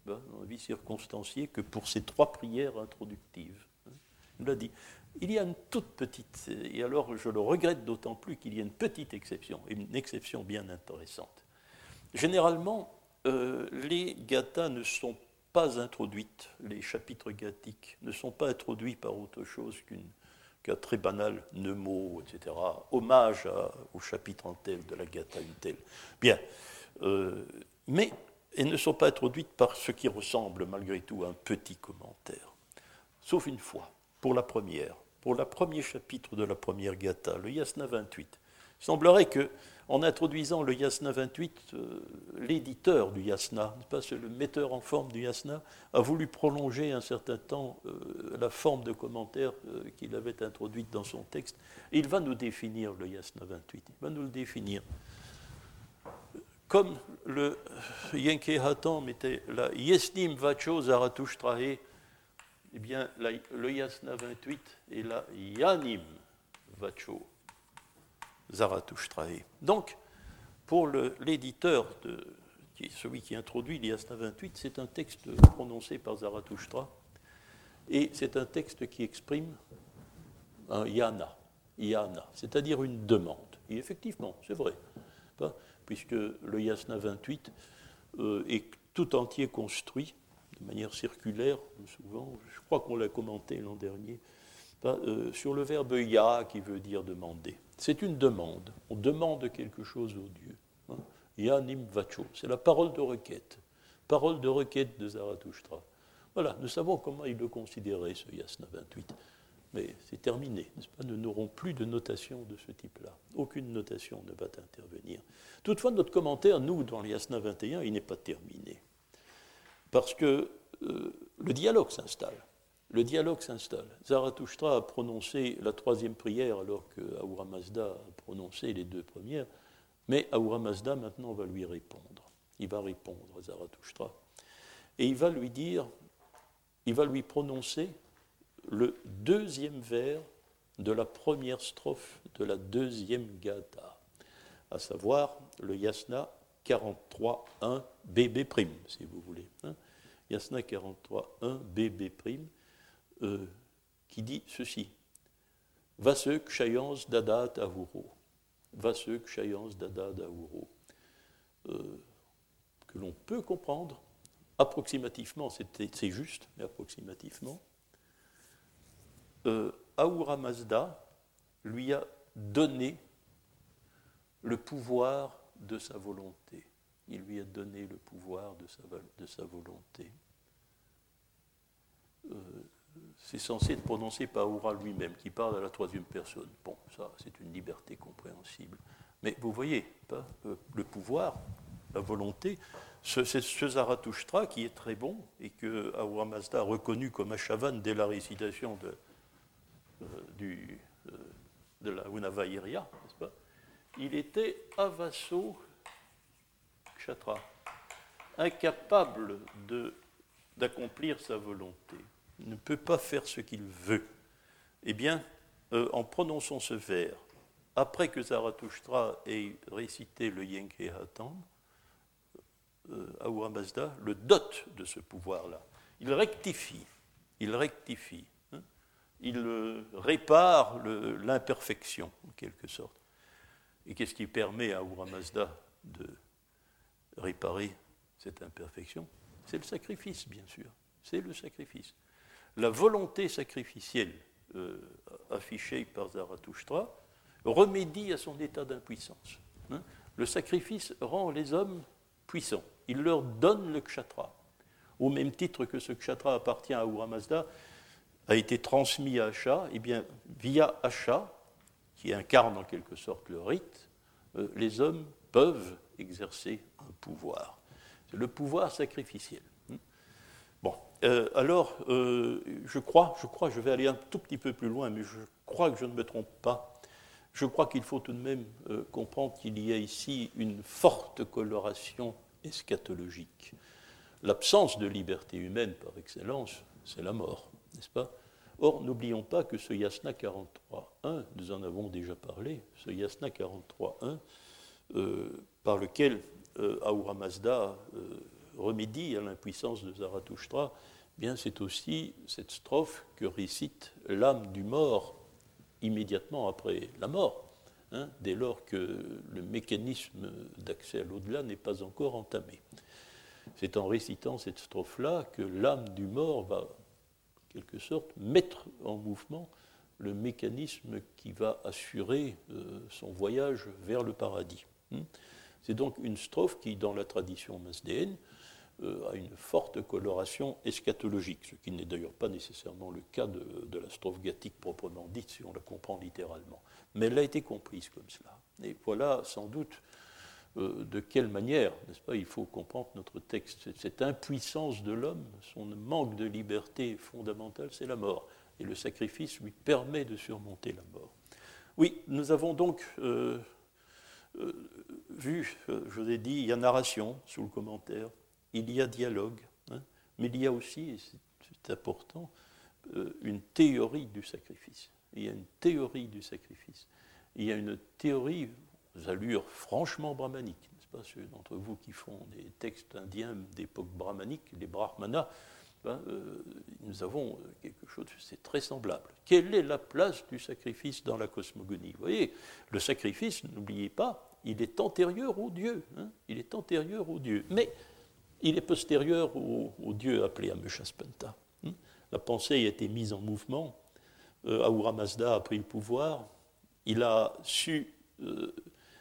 ben, dans la vie circonstanciée, que pour ces trois prières introductives. Il l'a dit. Il y a une toute petite, et alors je le regrette d'autant plus qu'il y a une petite exception, et une exception bien intéressante. Généralement, euh, les gathas ne sont pas introduites, les chapitres gathiques ne sont pas introduits par autre chose qu'une, qu'un très banal nemo, et cetera, hommage à, au chapitre en tel de la gatha une telle. Bien, euh, mais elles ne sont pas introduites par ce qui ressemble malgré tout à un petit commentaire. Sauf une fois, pour la première, pour le premier chapitre de la première gatha, le yasna vingt-huit. Il semblerait que, en introduisant le yasna vingt-huit, euh, l'éditeur du yasna, pas, le metteur en forme du yasna, a voulu prolonger un certain temps euh, la forme de commentaire euh, qu'il avait introduite dans son texte. Et il va nous définir le yasna vingt-huit. Il va nous le définir. Comme le Yenke Hatam était la Yesnim Vacho Zarathustrahe, eh bien, la, le yasna vingt-huit est la Yanim Vacho Zarathustrahe. Donc, pour le, l'éditeur, de, qui est celui qui introduit le yasna vingt-huit, c'est un texte prononcé par Zarathushtra, et c'est un texte qui exprime un yana, yana, c'est-à-dire une demande. Et effectivement, c'est vrai, pas, puisque le yasna vingt-huit euh, est tout entier construit de manière circulaire, souvent, je crois qu'on l'a commenté l'an dernier, pas, euh, sur le verbe ya qui veut dire demander. C'est une demande, on demande quelque chose au Dieu. Hein. Yanim vacho, c'est la parole de requête, parole de requête de Zarathushtra. Voilà, nous savons comment il le considérait, ce yasna vingt-huit. Mais c'est terminé, n'est-ce pas? Nous n'aurons plus de notation de ce type-là. Aucune notation ne va intervenir. Toutefois, notre commentaire, nous, dans le yasna vingt et un, il n'est pas terminé. Parce que euh, le dialogue s'installe. Le dialogue s'installe. Zarathushtra a prononcé la troisième prière alors que Ahura Mazda a prononcé les deux premières, mais Ahura Mazda maintenant va lui répondre. Il va répondre à Zarathushtra. Et il va lui dire, il va lui prononcer le deuxième vers de la première strophe de la deuxième gatha, à savoir le yasna quarante-trois un B B', si vous voulez. Hein. Yasna quarante-trois un B B', euh, qui dit ceci. Vase kshayans dadat ahuro. Vase kshayans dadat ahuro. Euh, que l'on peut comprendre, approximativement, c'est, c'est juste, mais approximativement, euh, Ahura Mazda lui a donné le pouvoir de sa volonté. Il lui a donné le pouvoir de sa, de sa volonté. Euh, c'est censé être prononcé par Ahura lui-même, qui parle à la troisième personne. Bon, ça, c'est une liberté compréhensible. Mais vous voyez, pas, euh, le pouvoir, la volonté, ce, c'est ce Zarathushtra qui est très bon et que Ahura Mazda a reconnu comme Ashavan dès la récitation de, euh, du, euh, de la Unavairia, n'est-ce pas? Il était avasso kshatra, incapable de, d'accomplir sa volonté. Il ne peut pas faire ce qu'il veut. Eh bien, euh, en prononçant ce vers, après que Zarathushtra ait récité le Yenke Hatam, euh, Ahura Mazda le dote de ce pouvoir-là. Il rectifie, il rectifie, hein, il euh, répare le, l'imperfection, en quelque sorte. Et qu'est-ce qui permet à Ahura Mazda de réparer cette imperfection? C'est le sacrifice, bien sûr. C'est le sacrifice. La volonté sacrificielle euh, affichée par Zarathushtra remédie à son état d'impuissance. Hein? Le sacrifice rend les hommes puissants. Il leur donne le kshatra. Au même titre que ce kshatra appartient à Ahura Mazda, a été transmis à Asha, et bien via Asha, qui incarne en quelque sorte le rite, euh, les hommes peuvent exercer un pouvoir. C'est le pouvoir sacrificiel. Bon, euh, alors, euh, je crois, je crois, je vais aller un tout petit peu plus loin, mais je crois que je ne me trompe pas. Je crois qu'il faut tout de même euh, comprendre qu'il y a ici une forte coloration eschatologique. L'absence de liberté humaine, par excellence, c'est la mort, n'est-ce pas? Or, n'oublions pas que ce yasna quarante-trois un, nous en avons déjà parlé, ce yasna quarante-trois un, euh, par lequel euh, Ahura Mazda euh, remédie à l'impuissance de Zarathustra, eh bien c'est aussi cette strophe que récite l'âme du mort immédiatement après la mort, hein, dès lors que le mécanisme d'accès à l'au-delà n'est pas encore entamé. C'est en récitant cette strophe-là que l'âme du mort va, en quelque sorte, mettre en mouvement le mécanisme qui va assurer euh, son voyage vers le paradis. C'est donc une strophe qui, dans la tradition masdéenne, euh, a une forte coloration eschatologique, ce qui n'est d'ailleurs pas nécessairement le cas de, de la strophe gathique proprement dite, si on la comprend littéralement. Mais elle a été comprise comme cela. Et voilà sans doute euh, de quelle manière, n'est-ce pas, il faut comprendre notre texte. Cette impuissance de l'homme, son manque de liberté fondamentale, c'est la mort. Et le sacrifice lui permet de surmonter la mort. Oui, nous avons donc euh, euh, vu, euh, je vous ai dit, il y a narration sous le commentaire, il y a dialogue, hein, mais il y a aussi, et c'est, c'est important, euh, une théorie du sacrifice. Il y a une théorie du sacrifice. Il y a une théorie aux allures franchement brahmaniques, n'est-ce pas, ceux d'entre vous qui font des textes indiens d'époque brahmanique, les brahmanas, ben, euh, nous avons quelque chose, c'est très semblable. Quelle est la place du sacrifice dans la cosmogonie? Vous voyez, le sacrifice, n'oubliez pas, il est antérieur au Dieu. Hein, il est antérieur au Dieu. Mais il est postérieur au, au Dieu appelé Ameshaspanta. Hein. La pensée a été mise en mouvement. Euh, Ahura Mazda a pris le pouvoir. Il a su... Euh,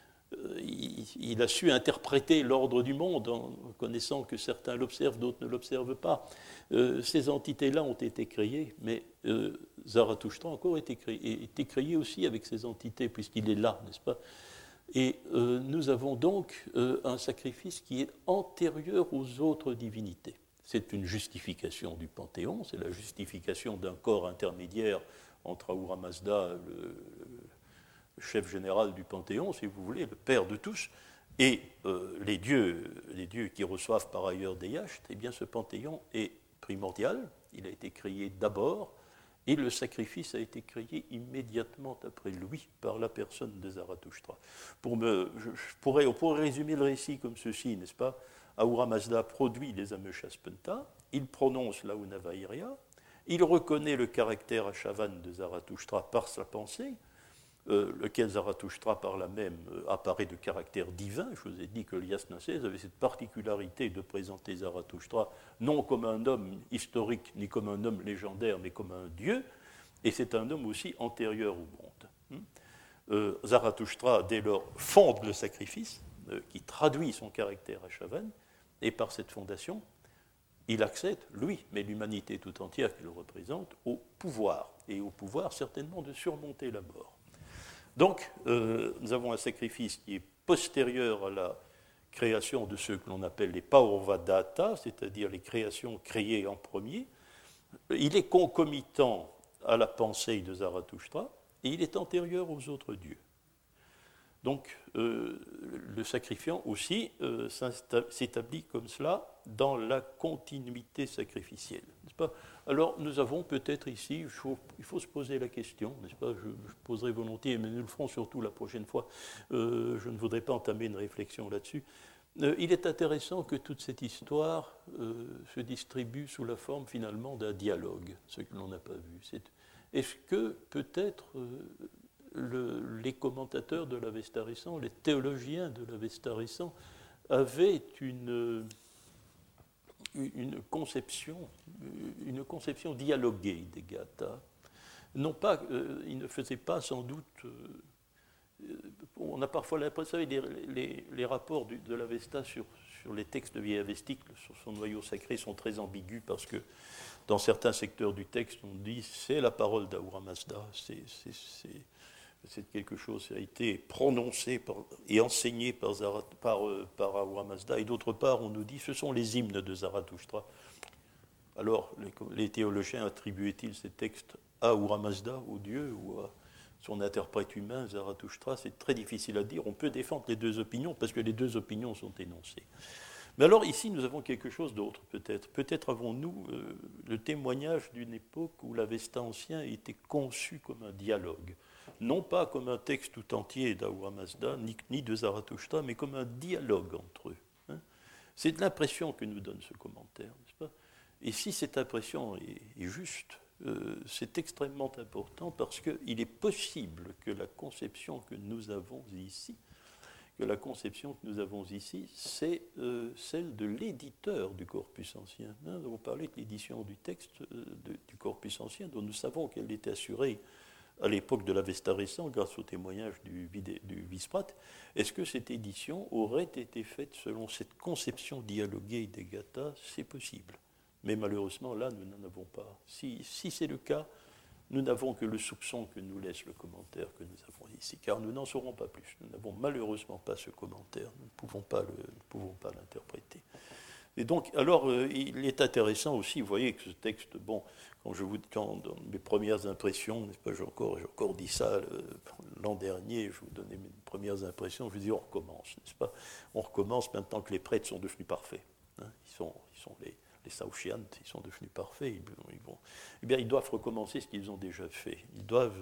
Il, il a su interpréter l'ordre du monde en connaissant que certains l'observent, d'autres ne l'observent pas. Euh, ces entités-là ont été créées, mais euh, Zarathustra encore été créé, été créé aussi avec ces entités, puisqu'il est là, n'est-ce pas? Et euh, nous avons donc euh, un sacrifice qui est antérieur aux autres divinités. C'est une justification du Panthéon, c'est la justification d'un corps intermédiaire entre Ahura Mazda, le, le chef général du Panthéon, si vous voulez, le père de tous, et euh, les, dieux, les dieux qui reçoivent par ailleurs des yachts. Eh bien ce Panthéon est primordial, il a été créé d'abord, et le sacrifice a été créé immédiatement après lui par la personne de Zarathustra. Pour me, je, je pourrais, on pourrait résumer le récit comme ceci, n'est-ce pas? Ahura Mazda produit les Ameshaspanta, il prononce la Unavairia, il reconnaît le caractère achavan de Zarathustra par sa pensée, Euh, lequel Zarathustra par là même euh, apparaît de caractère divin. Je vous ai dit que Lias Nassès avait cette particularité de présenter Zarathustra non comme un homme historique, ni comme un homme légendaire, mais comme un dieu, et c'est un homme aussi antérieur au monde. Euh, Zarathustra, dès lors, fonde le sacrifice, euh, qui traduit son caractère achavan, et par cette fondation, il accède, lui, mais l'humanité tout entière qu'il représente, au pouvoir, et au pouvoir certainement de surmonter la mort. Donc, euh, nous avons un sacrifice qui est postérieur à la création de ceux que l'on appelle les Paurvadata, c'est-à-dire les créations créées en premier. Il est concomitant à la pensée de Zarathustra et il est antérieur aux autres dieux. Donc, euh, le sacrifiant aussi euh, s'établit comme cela dans la continuité sacrificielle, n'est-ce pas? Alors, nous avons peut-être ici, il faut, il faut se poser la question, n'est-ce pas? Je, je poserai volontiers, mais nous le ferons surtout la prochaine fois. Euh, je ne voudrais pas entamer une réflexion là-dessus. Euh, il est intéressant que toute cette histoire euh, se distribue sous la forme finalement d'un dialogue, ce que l'on n'a pas vu. C'est, est-ce que peut-être euh, le, les commentateurs de l'Avesta récent, les théologiens de l'Avesta récent, avaient une... une conception, une conception dialoguée des gathas. Non pas, euh, ils ne faisaient pas sans doute... Euh, on a parfois l'impression que les, les, les rapports du, de l'Avesta sur, sur les textes vieillavestiques, sur son noyau sacré, sont très ambigus parce que dans certains secteurs du texte, on dit c'est la parole d'Ahura Mazda, c'est... c'est, c'est c'est quelque chose qui a été prononcé par, et enseigné par, Zarat, par, par Ahura Mazda, et d'autre part, on nous dit ce sont les hymnes de Zarathustra. Alors, les, les théologiens attribuaient-ils ces textes à Ahura Mazda, au Dieu, ou à son interprète humain, Zarathustra? C'est très difficile à dire. On peut défendre les deux opinions, parce que les deux opinions sont énoncées. Mais alors, ici, nous avons quelque chose d'autre, peut-être. Peut-être avons-nous euh, le témoignage d'une époque où l'Avesta ancien était conçu comme un dialogue. Non pas comme un texte tout entier d'Ahura Mazda, ni, ni de Zarathustra, mais comme un dialogue entre eux. Hein. C'est de l'impression que nous donne ce commentaire, n'est-ce pas? Et si cette impression est, est juste, euh, c'est extrêmement important parce qu'il est possible que la conception que nous avons ici, que la conception que nous avons ici, c'est euh, celle de l'éditeur du corpus ancien. Hein, nous avons parlé de l'édition du texte euh, de, du corpus ancien, dont nous savons qu'elle était assurée à l'époque de l'Avesta récent, grâce au témoignage du, du Visprat. Est-ce que cette édition aurait été faite selon cette conception dialoguée des Gathas? C'est possible. Mais malheureusement, là, nous n'en avons pas. Si, si c'est le cas, nous n'avons que le soupçon que nous laisse le commentaire que nous avons ici, car nous n'en saurons pas plus. Nous n'avons malheureusement pas ce commentaire, nous ne pouvons pas, le, nous ne pouvons pas l'interpréter. Et donc, alors, euh, il est intéressant aussi, vous voyez que ce texte, bon, quand je vous, quand, dans mes premières impressions, n'est-ce pas, j'ai encore, j'ai encore dit ça le, l'an dernier, je vous donnais mes premières impressions, je vous dis, on recommence, n'est-ce pas? On recommence maintenant que les prêtres sont devenus parfaits. Hein, ils sont, ils sont les, les Saoshyants, ils sont devenus parfaits, ils, ils, vont, eh bien, ils doivent recommencer ce qu'ils ont déjà fait. Ils doivent,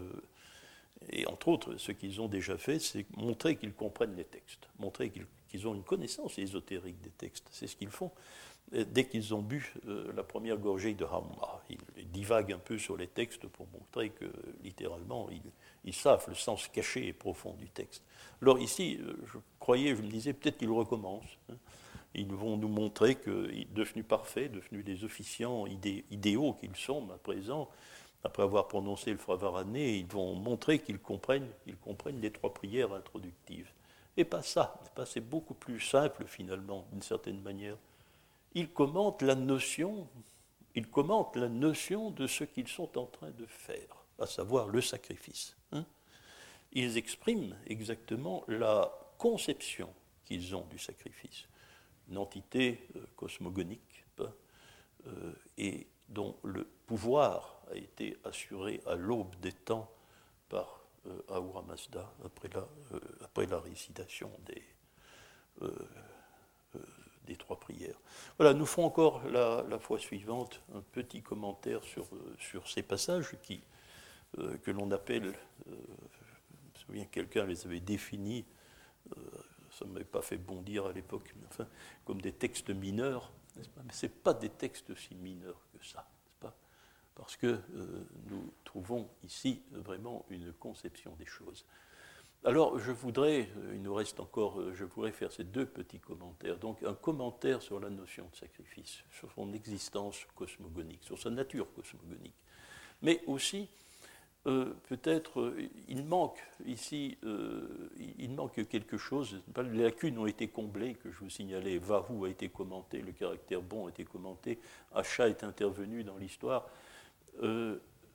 et entre autres, ce qu'ils ont déjà fait, c'est montrer qu'ils comprennent les textes, montrer qu'ils qu'ils ont une connaissance ésotérique des textes. C'est ce qu'ils font. Dès qu'ils ont bu euh, la première gorgée de Hamma, ils, ils divaguent un peu sur les textes pour montrer que, littéralement, ils, ils savent le sens caché et profond du texte. Alors ici, je croyais, je me disais, peut-être qu'ils recommencent. Hein. Ils vont nous montrer que, devenus parfaits, devenus les officiants idé, idéaux qu'ils sont à présent, après avoir prononcé le Fravarané, ils vont montrer qu'ils comprennent, qu'ils comprennent les trois prières introductives. Et pas ça, c'est beaucoup plus simple finalement, d'une certaine manière. Ils commentent la notion, ils commentent la notion de ce qu'ils sont en train de faire, à savoir le sacrifice. Hein. Ils expriment exactement la conception qu'ils ont du sacrifice, une entité euh, cosmogonique, euh, et dont le pouvoir a été assuré à l'aube des temps par Euh, Ahura Mazda, après la, euh, après la récitation des, euh, euh, des trois prières. Voilà, nous ferons encore la, la fois suivante un petit commentaire sur, euh, sur ces passages qui, euh, que l'on appelle, euh, je me souviens que quelqu'un les avait définis, euh, ça ne m'avait pas fait bondir à l'époque, mais enfin, comme des textes mineurs, n'est-ce pas? Mais ce n'est pas des textes si mineurs que ça. Parce que euh, nous trouvons ici vraiment une conception des choses. Alors, je voudrais, il nous reste encore, je voudrais faire ces deux petits commentaires. Donc, un commentaire sur la notion de sacrifice, sur son existence cosmogonique, sur sa nature cosmogonique. Mais aussi, euh, peut-être, euh, il manque ici, euh, il manque quelque chose. Les lacunes ont été comblées, que je vous signalais. Vahu a été commenté, le caractère bon a été commenté, Asha est intervenu dans l'histoire. Euh,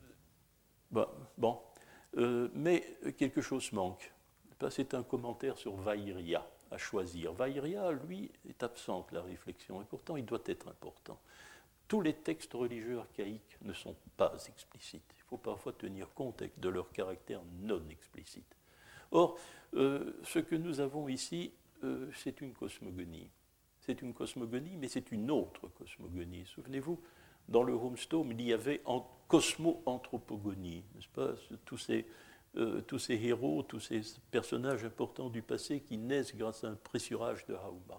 bah, bon, euh, mais quelque chose manque. C'est un commentaire sur Vairia à choisir. Vairia, lui, est absent de la réflexion, et pourtant il doit être important. Tous les textes religieux archaïques ne sont pas explicites. Il faut parfois tenir compte de leur caractère non explicite. Or, euh, ce que nous avons ici, euh, c'est une cosmogonie. C'est une cosmogonie, mais c'est une autre cosmogonie. Souvenez-vous, dans le Homestome, il y avait en cosmo-anthropogonie, n'est-ce pas? Tous ces, euh, tous ces héros, tous ces personnages importants du passé qui naissent grâce à un pressurage de Hauma.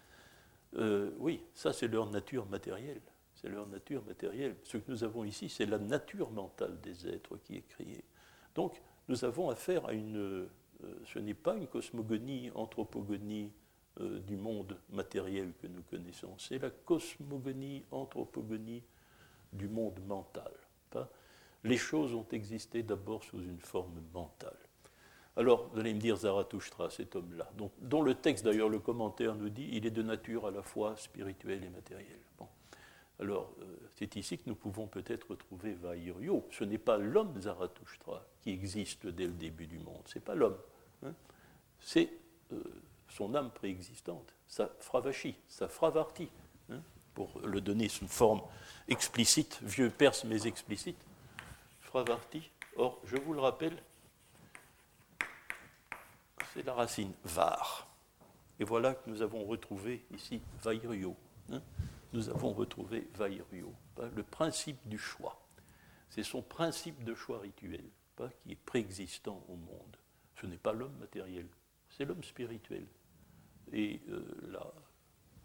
Euh, oui, ça c'est leur nature matérielle. C'est leur nature matérielle. Ce que nous avons ici, c'est la nature mentale des êtres qui est créée. Donc, nous avons affaire à une... Euh, ce n'est pas une cosmogonie, anthropogonie, Euh, du monde matériel que nous connaissons. C'est la cosmogonie, anthropogonie du monde mental. Pas? Les choses ont existé d'abord sous une forme mentale. Alors, vous allez me dire Zarathustra, cet homme-là, dont, dont le texte, d'ailleurs, le commentaire nous dit, il est de nature à la fois spirituelle et matérielle. Bon. Alors, euh, c'est ici que nous pouvons peut-être retrouver Vairyo. Ce n'est pas l'homme Zarathustra qui existe dès le début du monde. Ce n'est pas l'homme. Hein. C'est... Euh, son âme préexistante, sa fravashi, sa fravarti, hein, pour le donner sous une forme explicite, vieux perse mais explicite, fravarti. Or, je vous le rappelle, c'est la racine var. Et voilà que nous avons retrouvé ici Vairyo. Hein, nous avons retrouvé Vairyo, hein, le principe du choix. C'est son principe de choix rituel, hein, qui est préexistant au monde. Ce n'est pas l'homme matériel, c'est l'homme spirituel. Et euh, la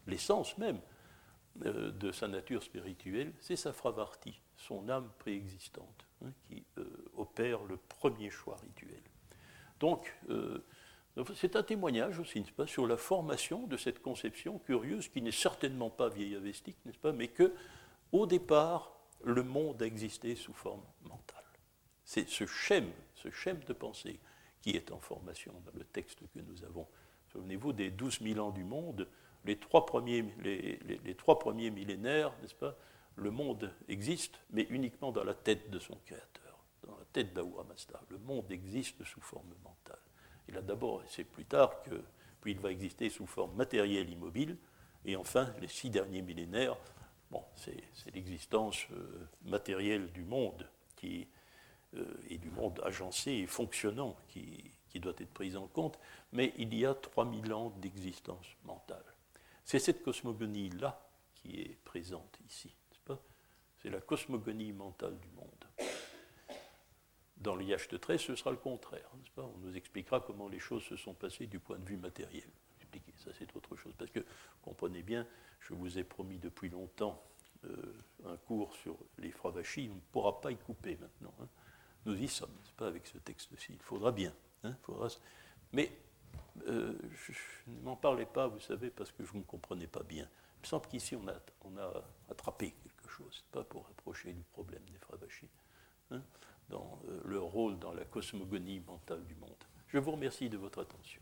l'essence même euh, de sa nature spirituelle, c'est sa Fravarti, son âme préexistante, hein, qui euh, opère le premier choix rituel. Donc, euh, c'est un témoignage aussi, n'est-ce pas, sur la formation de cette conception curieuse qui n'est certainement pas vieille avestique, n'est-ce pas, mais que, au départ, le monde a existé sous forme mentale. C'est ce schème, ce schème de pensée qui est en formation dans le texte que nous avons. Souvenez-vous des douze mille ans du monde, les trois premiers, les, les, les trois premiers millénaires, n'est-ce pas, le monde existe, mais uniquement dans la tête de son créateur, dans la tête d'Ahura Mazda. Le monde existe sous forme mentale. Il a d'abord, et c'est plus tard que, puis il va exister sous forme matérielle immobile, et enfin, les six derniers millénaires, bon, c'est, c'est l'existence euh, matérielle du monde qui, euh, et du monde agencé et fonctionnant qui, qui doit être prise en compte, mais il y a trois mille ans d'existence mentale. C'est cette cosmogonie-là qui est présente ici, n'est-ce pas ? C'est la cosmogonie mentale du monde. Dans le Yacht treize, ce sera le contraire, n'est-ce pas ? On nous expliquera comment les choses se sont passées du point de vue matériel. Expliquer, ça c'est autre chose. Parce que, comprenez bien, je vous ai promis depuis longtemps euh, un cours sur les Fravachis, on ne pourra pas y couper maintenant. Hein. Nous y sommes, n'est-ce pas, avec ce texte-ci. Il faudra bien. Hein, il faudra... Mais euh, je, je ne m'en parlais pas, vous savez, parce que je ne comprenais pas bien. Il me semble qu'ici, on a, on a attrapé quelque chose, pas pour approcher du problème des Fravachis. Hein, dans euh, leur rôle dans la cosmogonie mentale du monde. Je vous remercie de votre attention.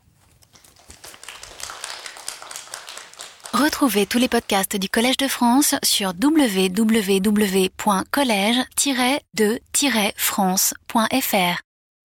Retrouvez tous les podcasts du Collège de France sur w w w point collège tiret de tiret france point f r.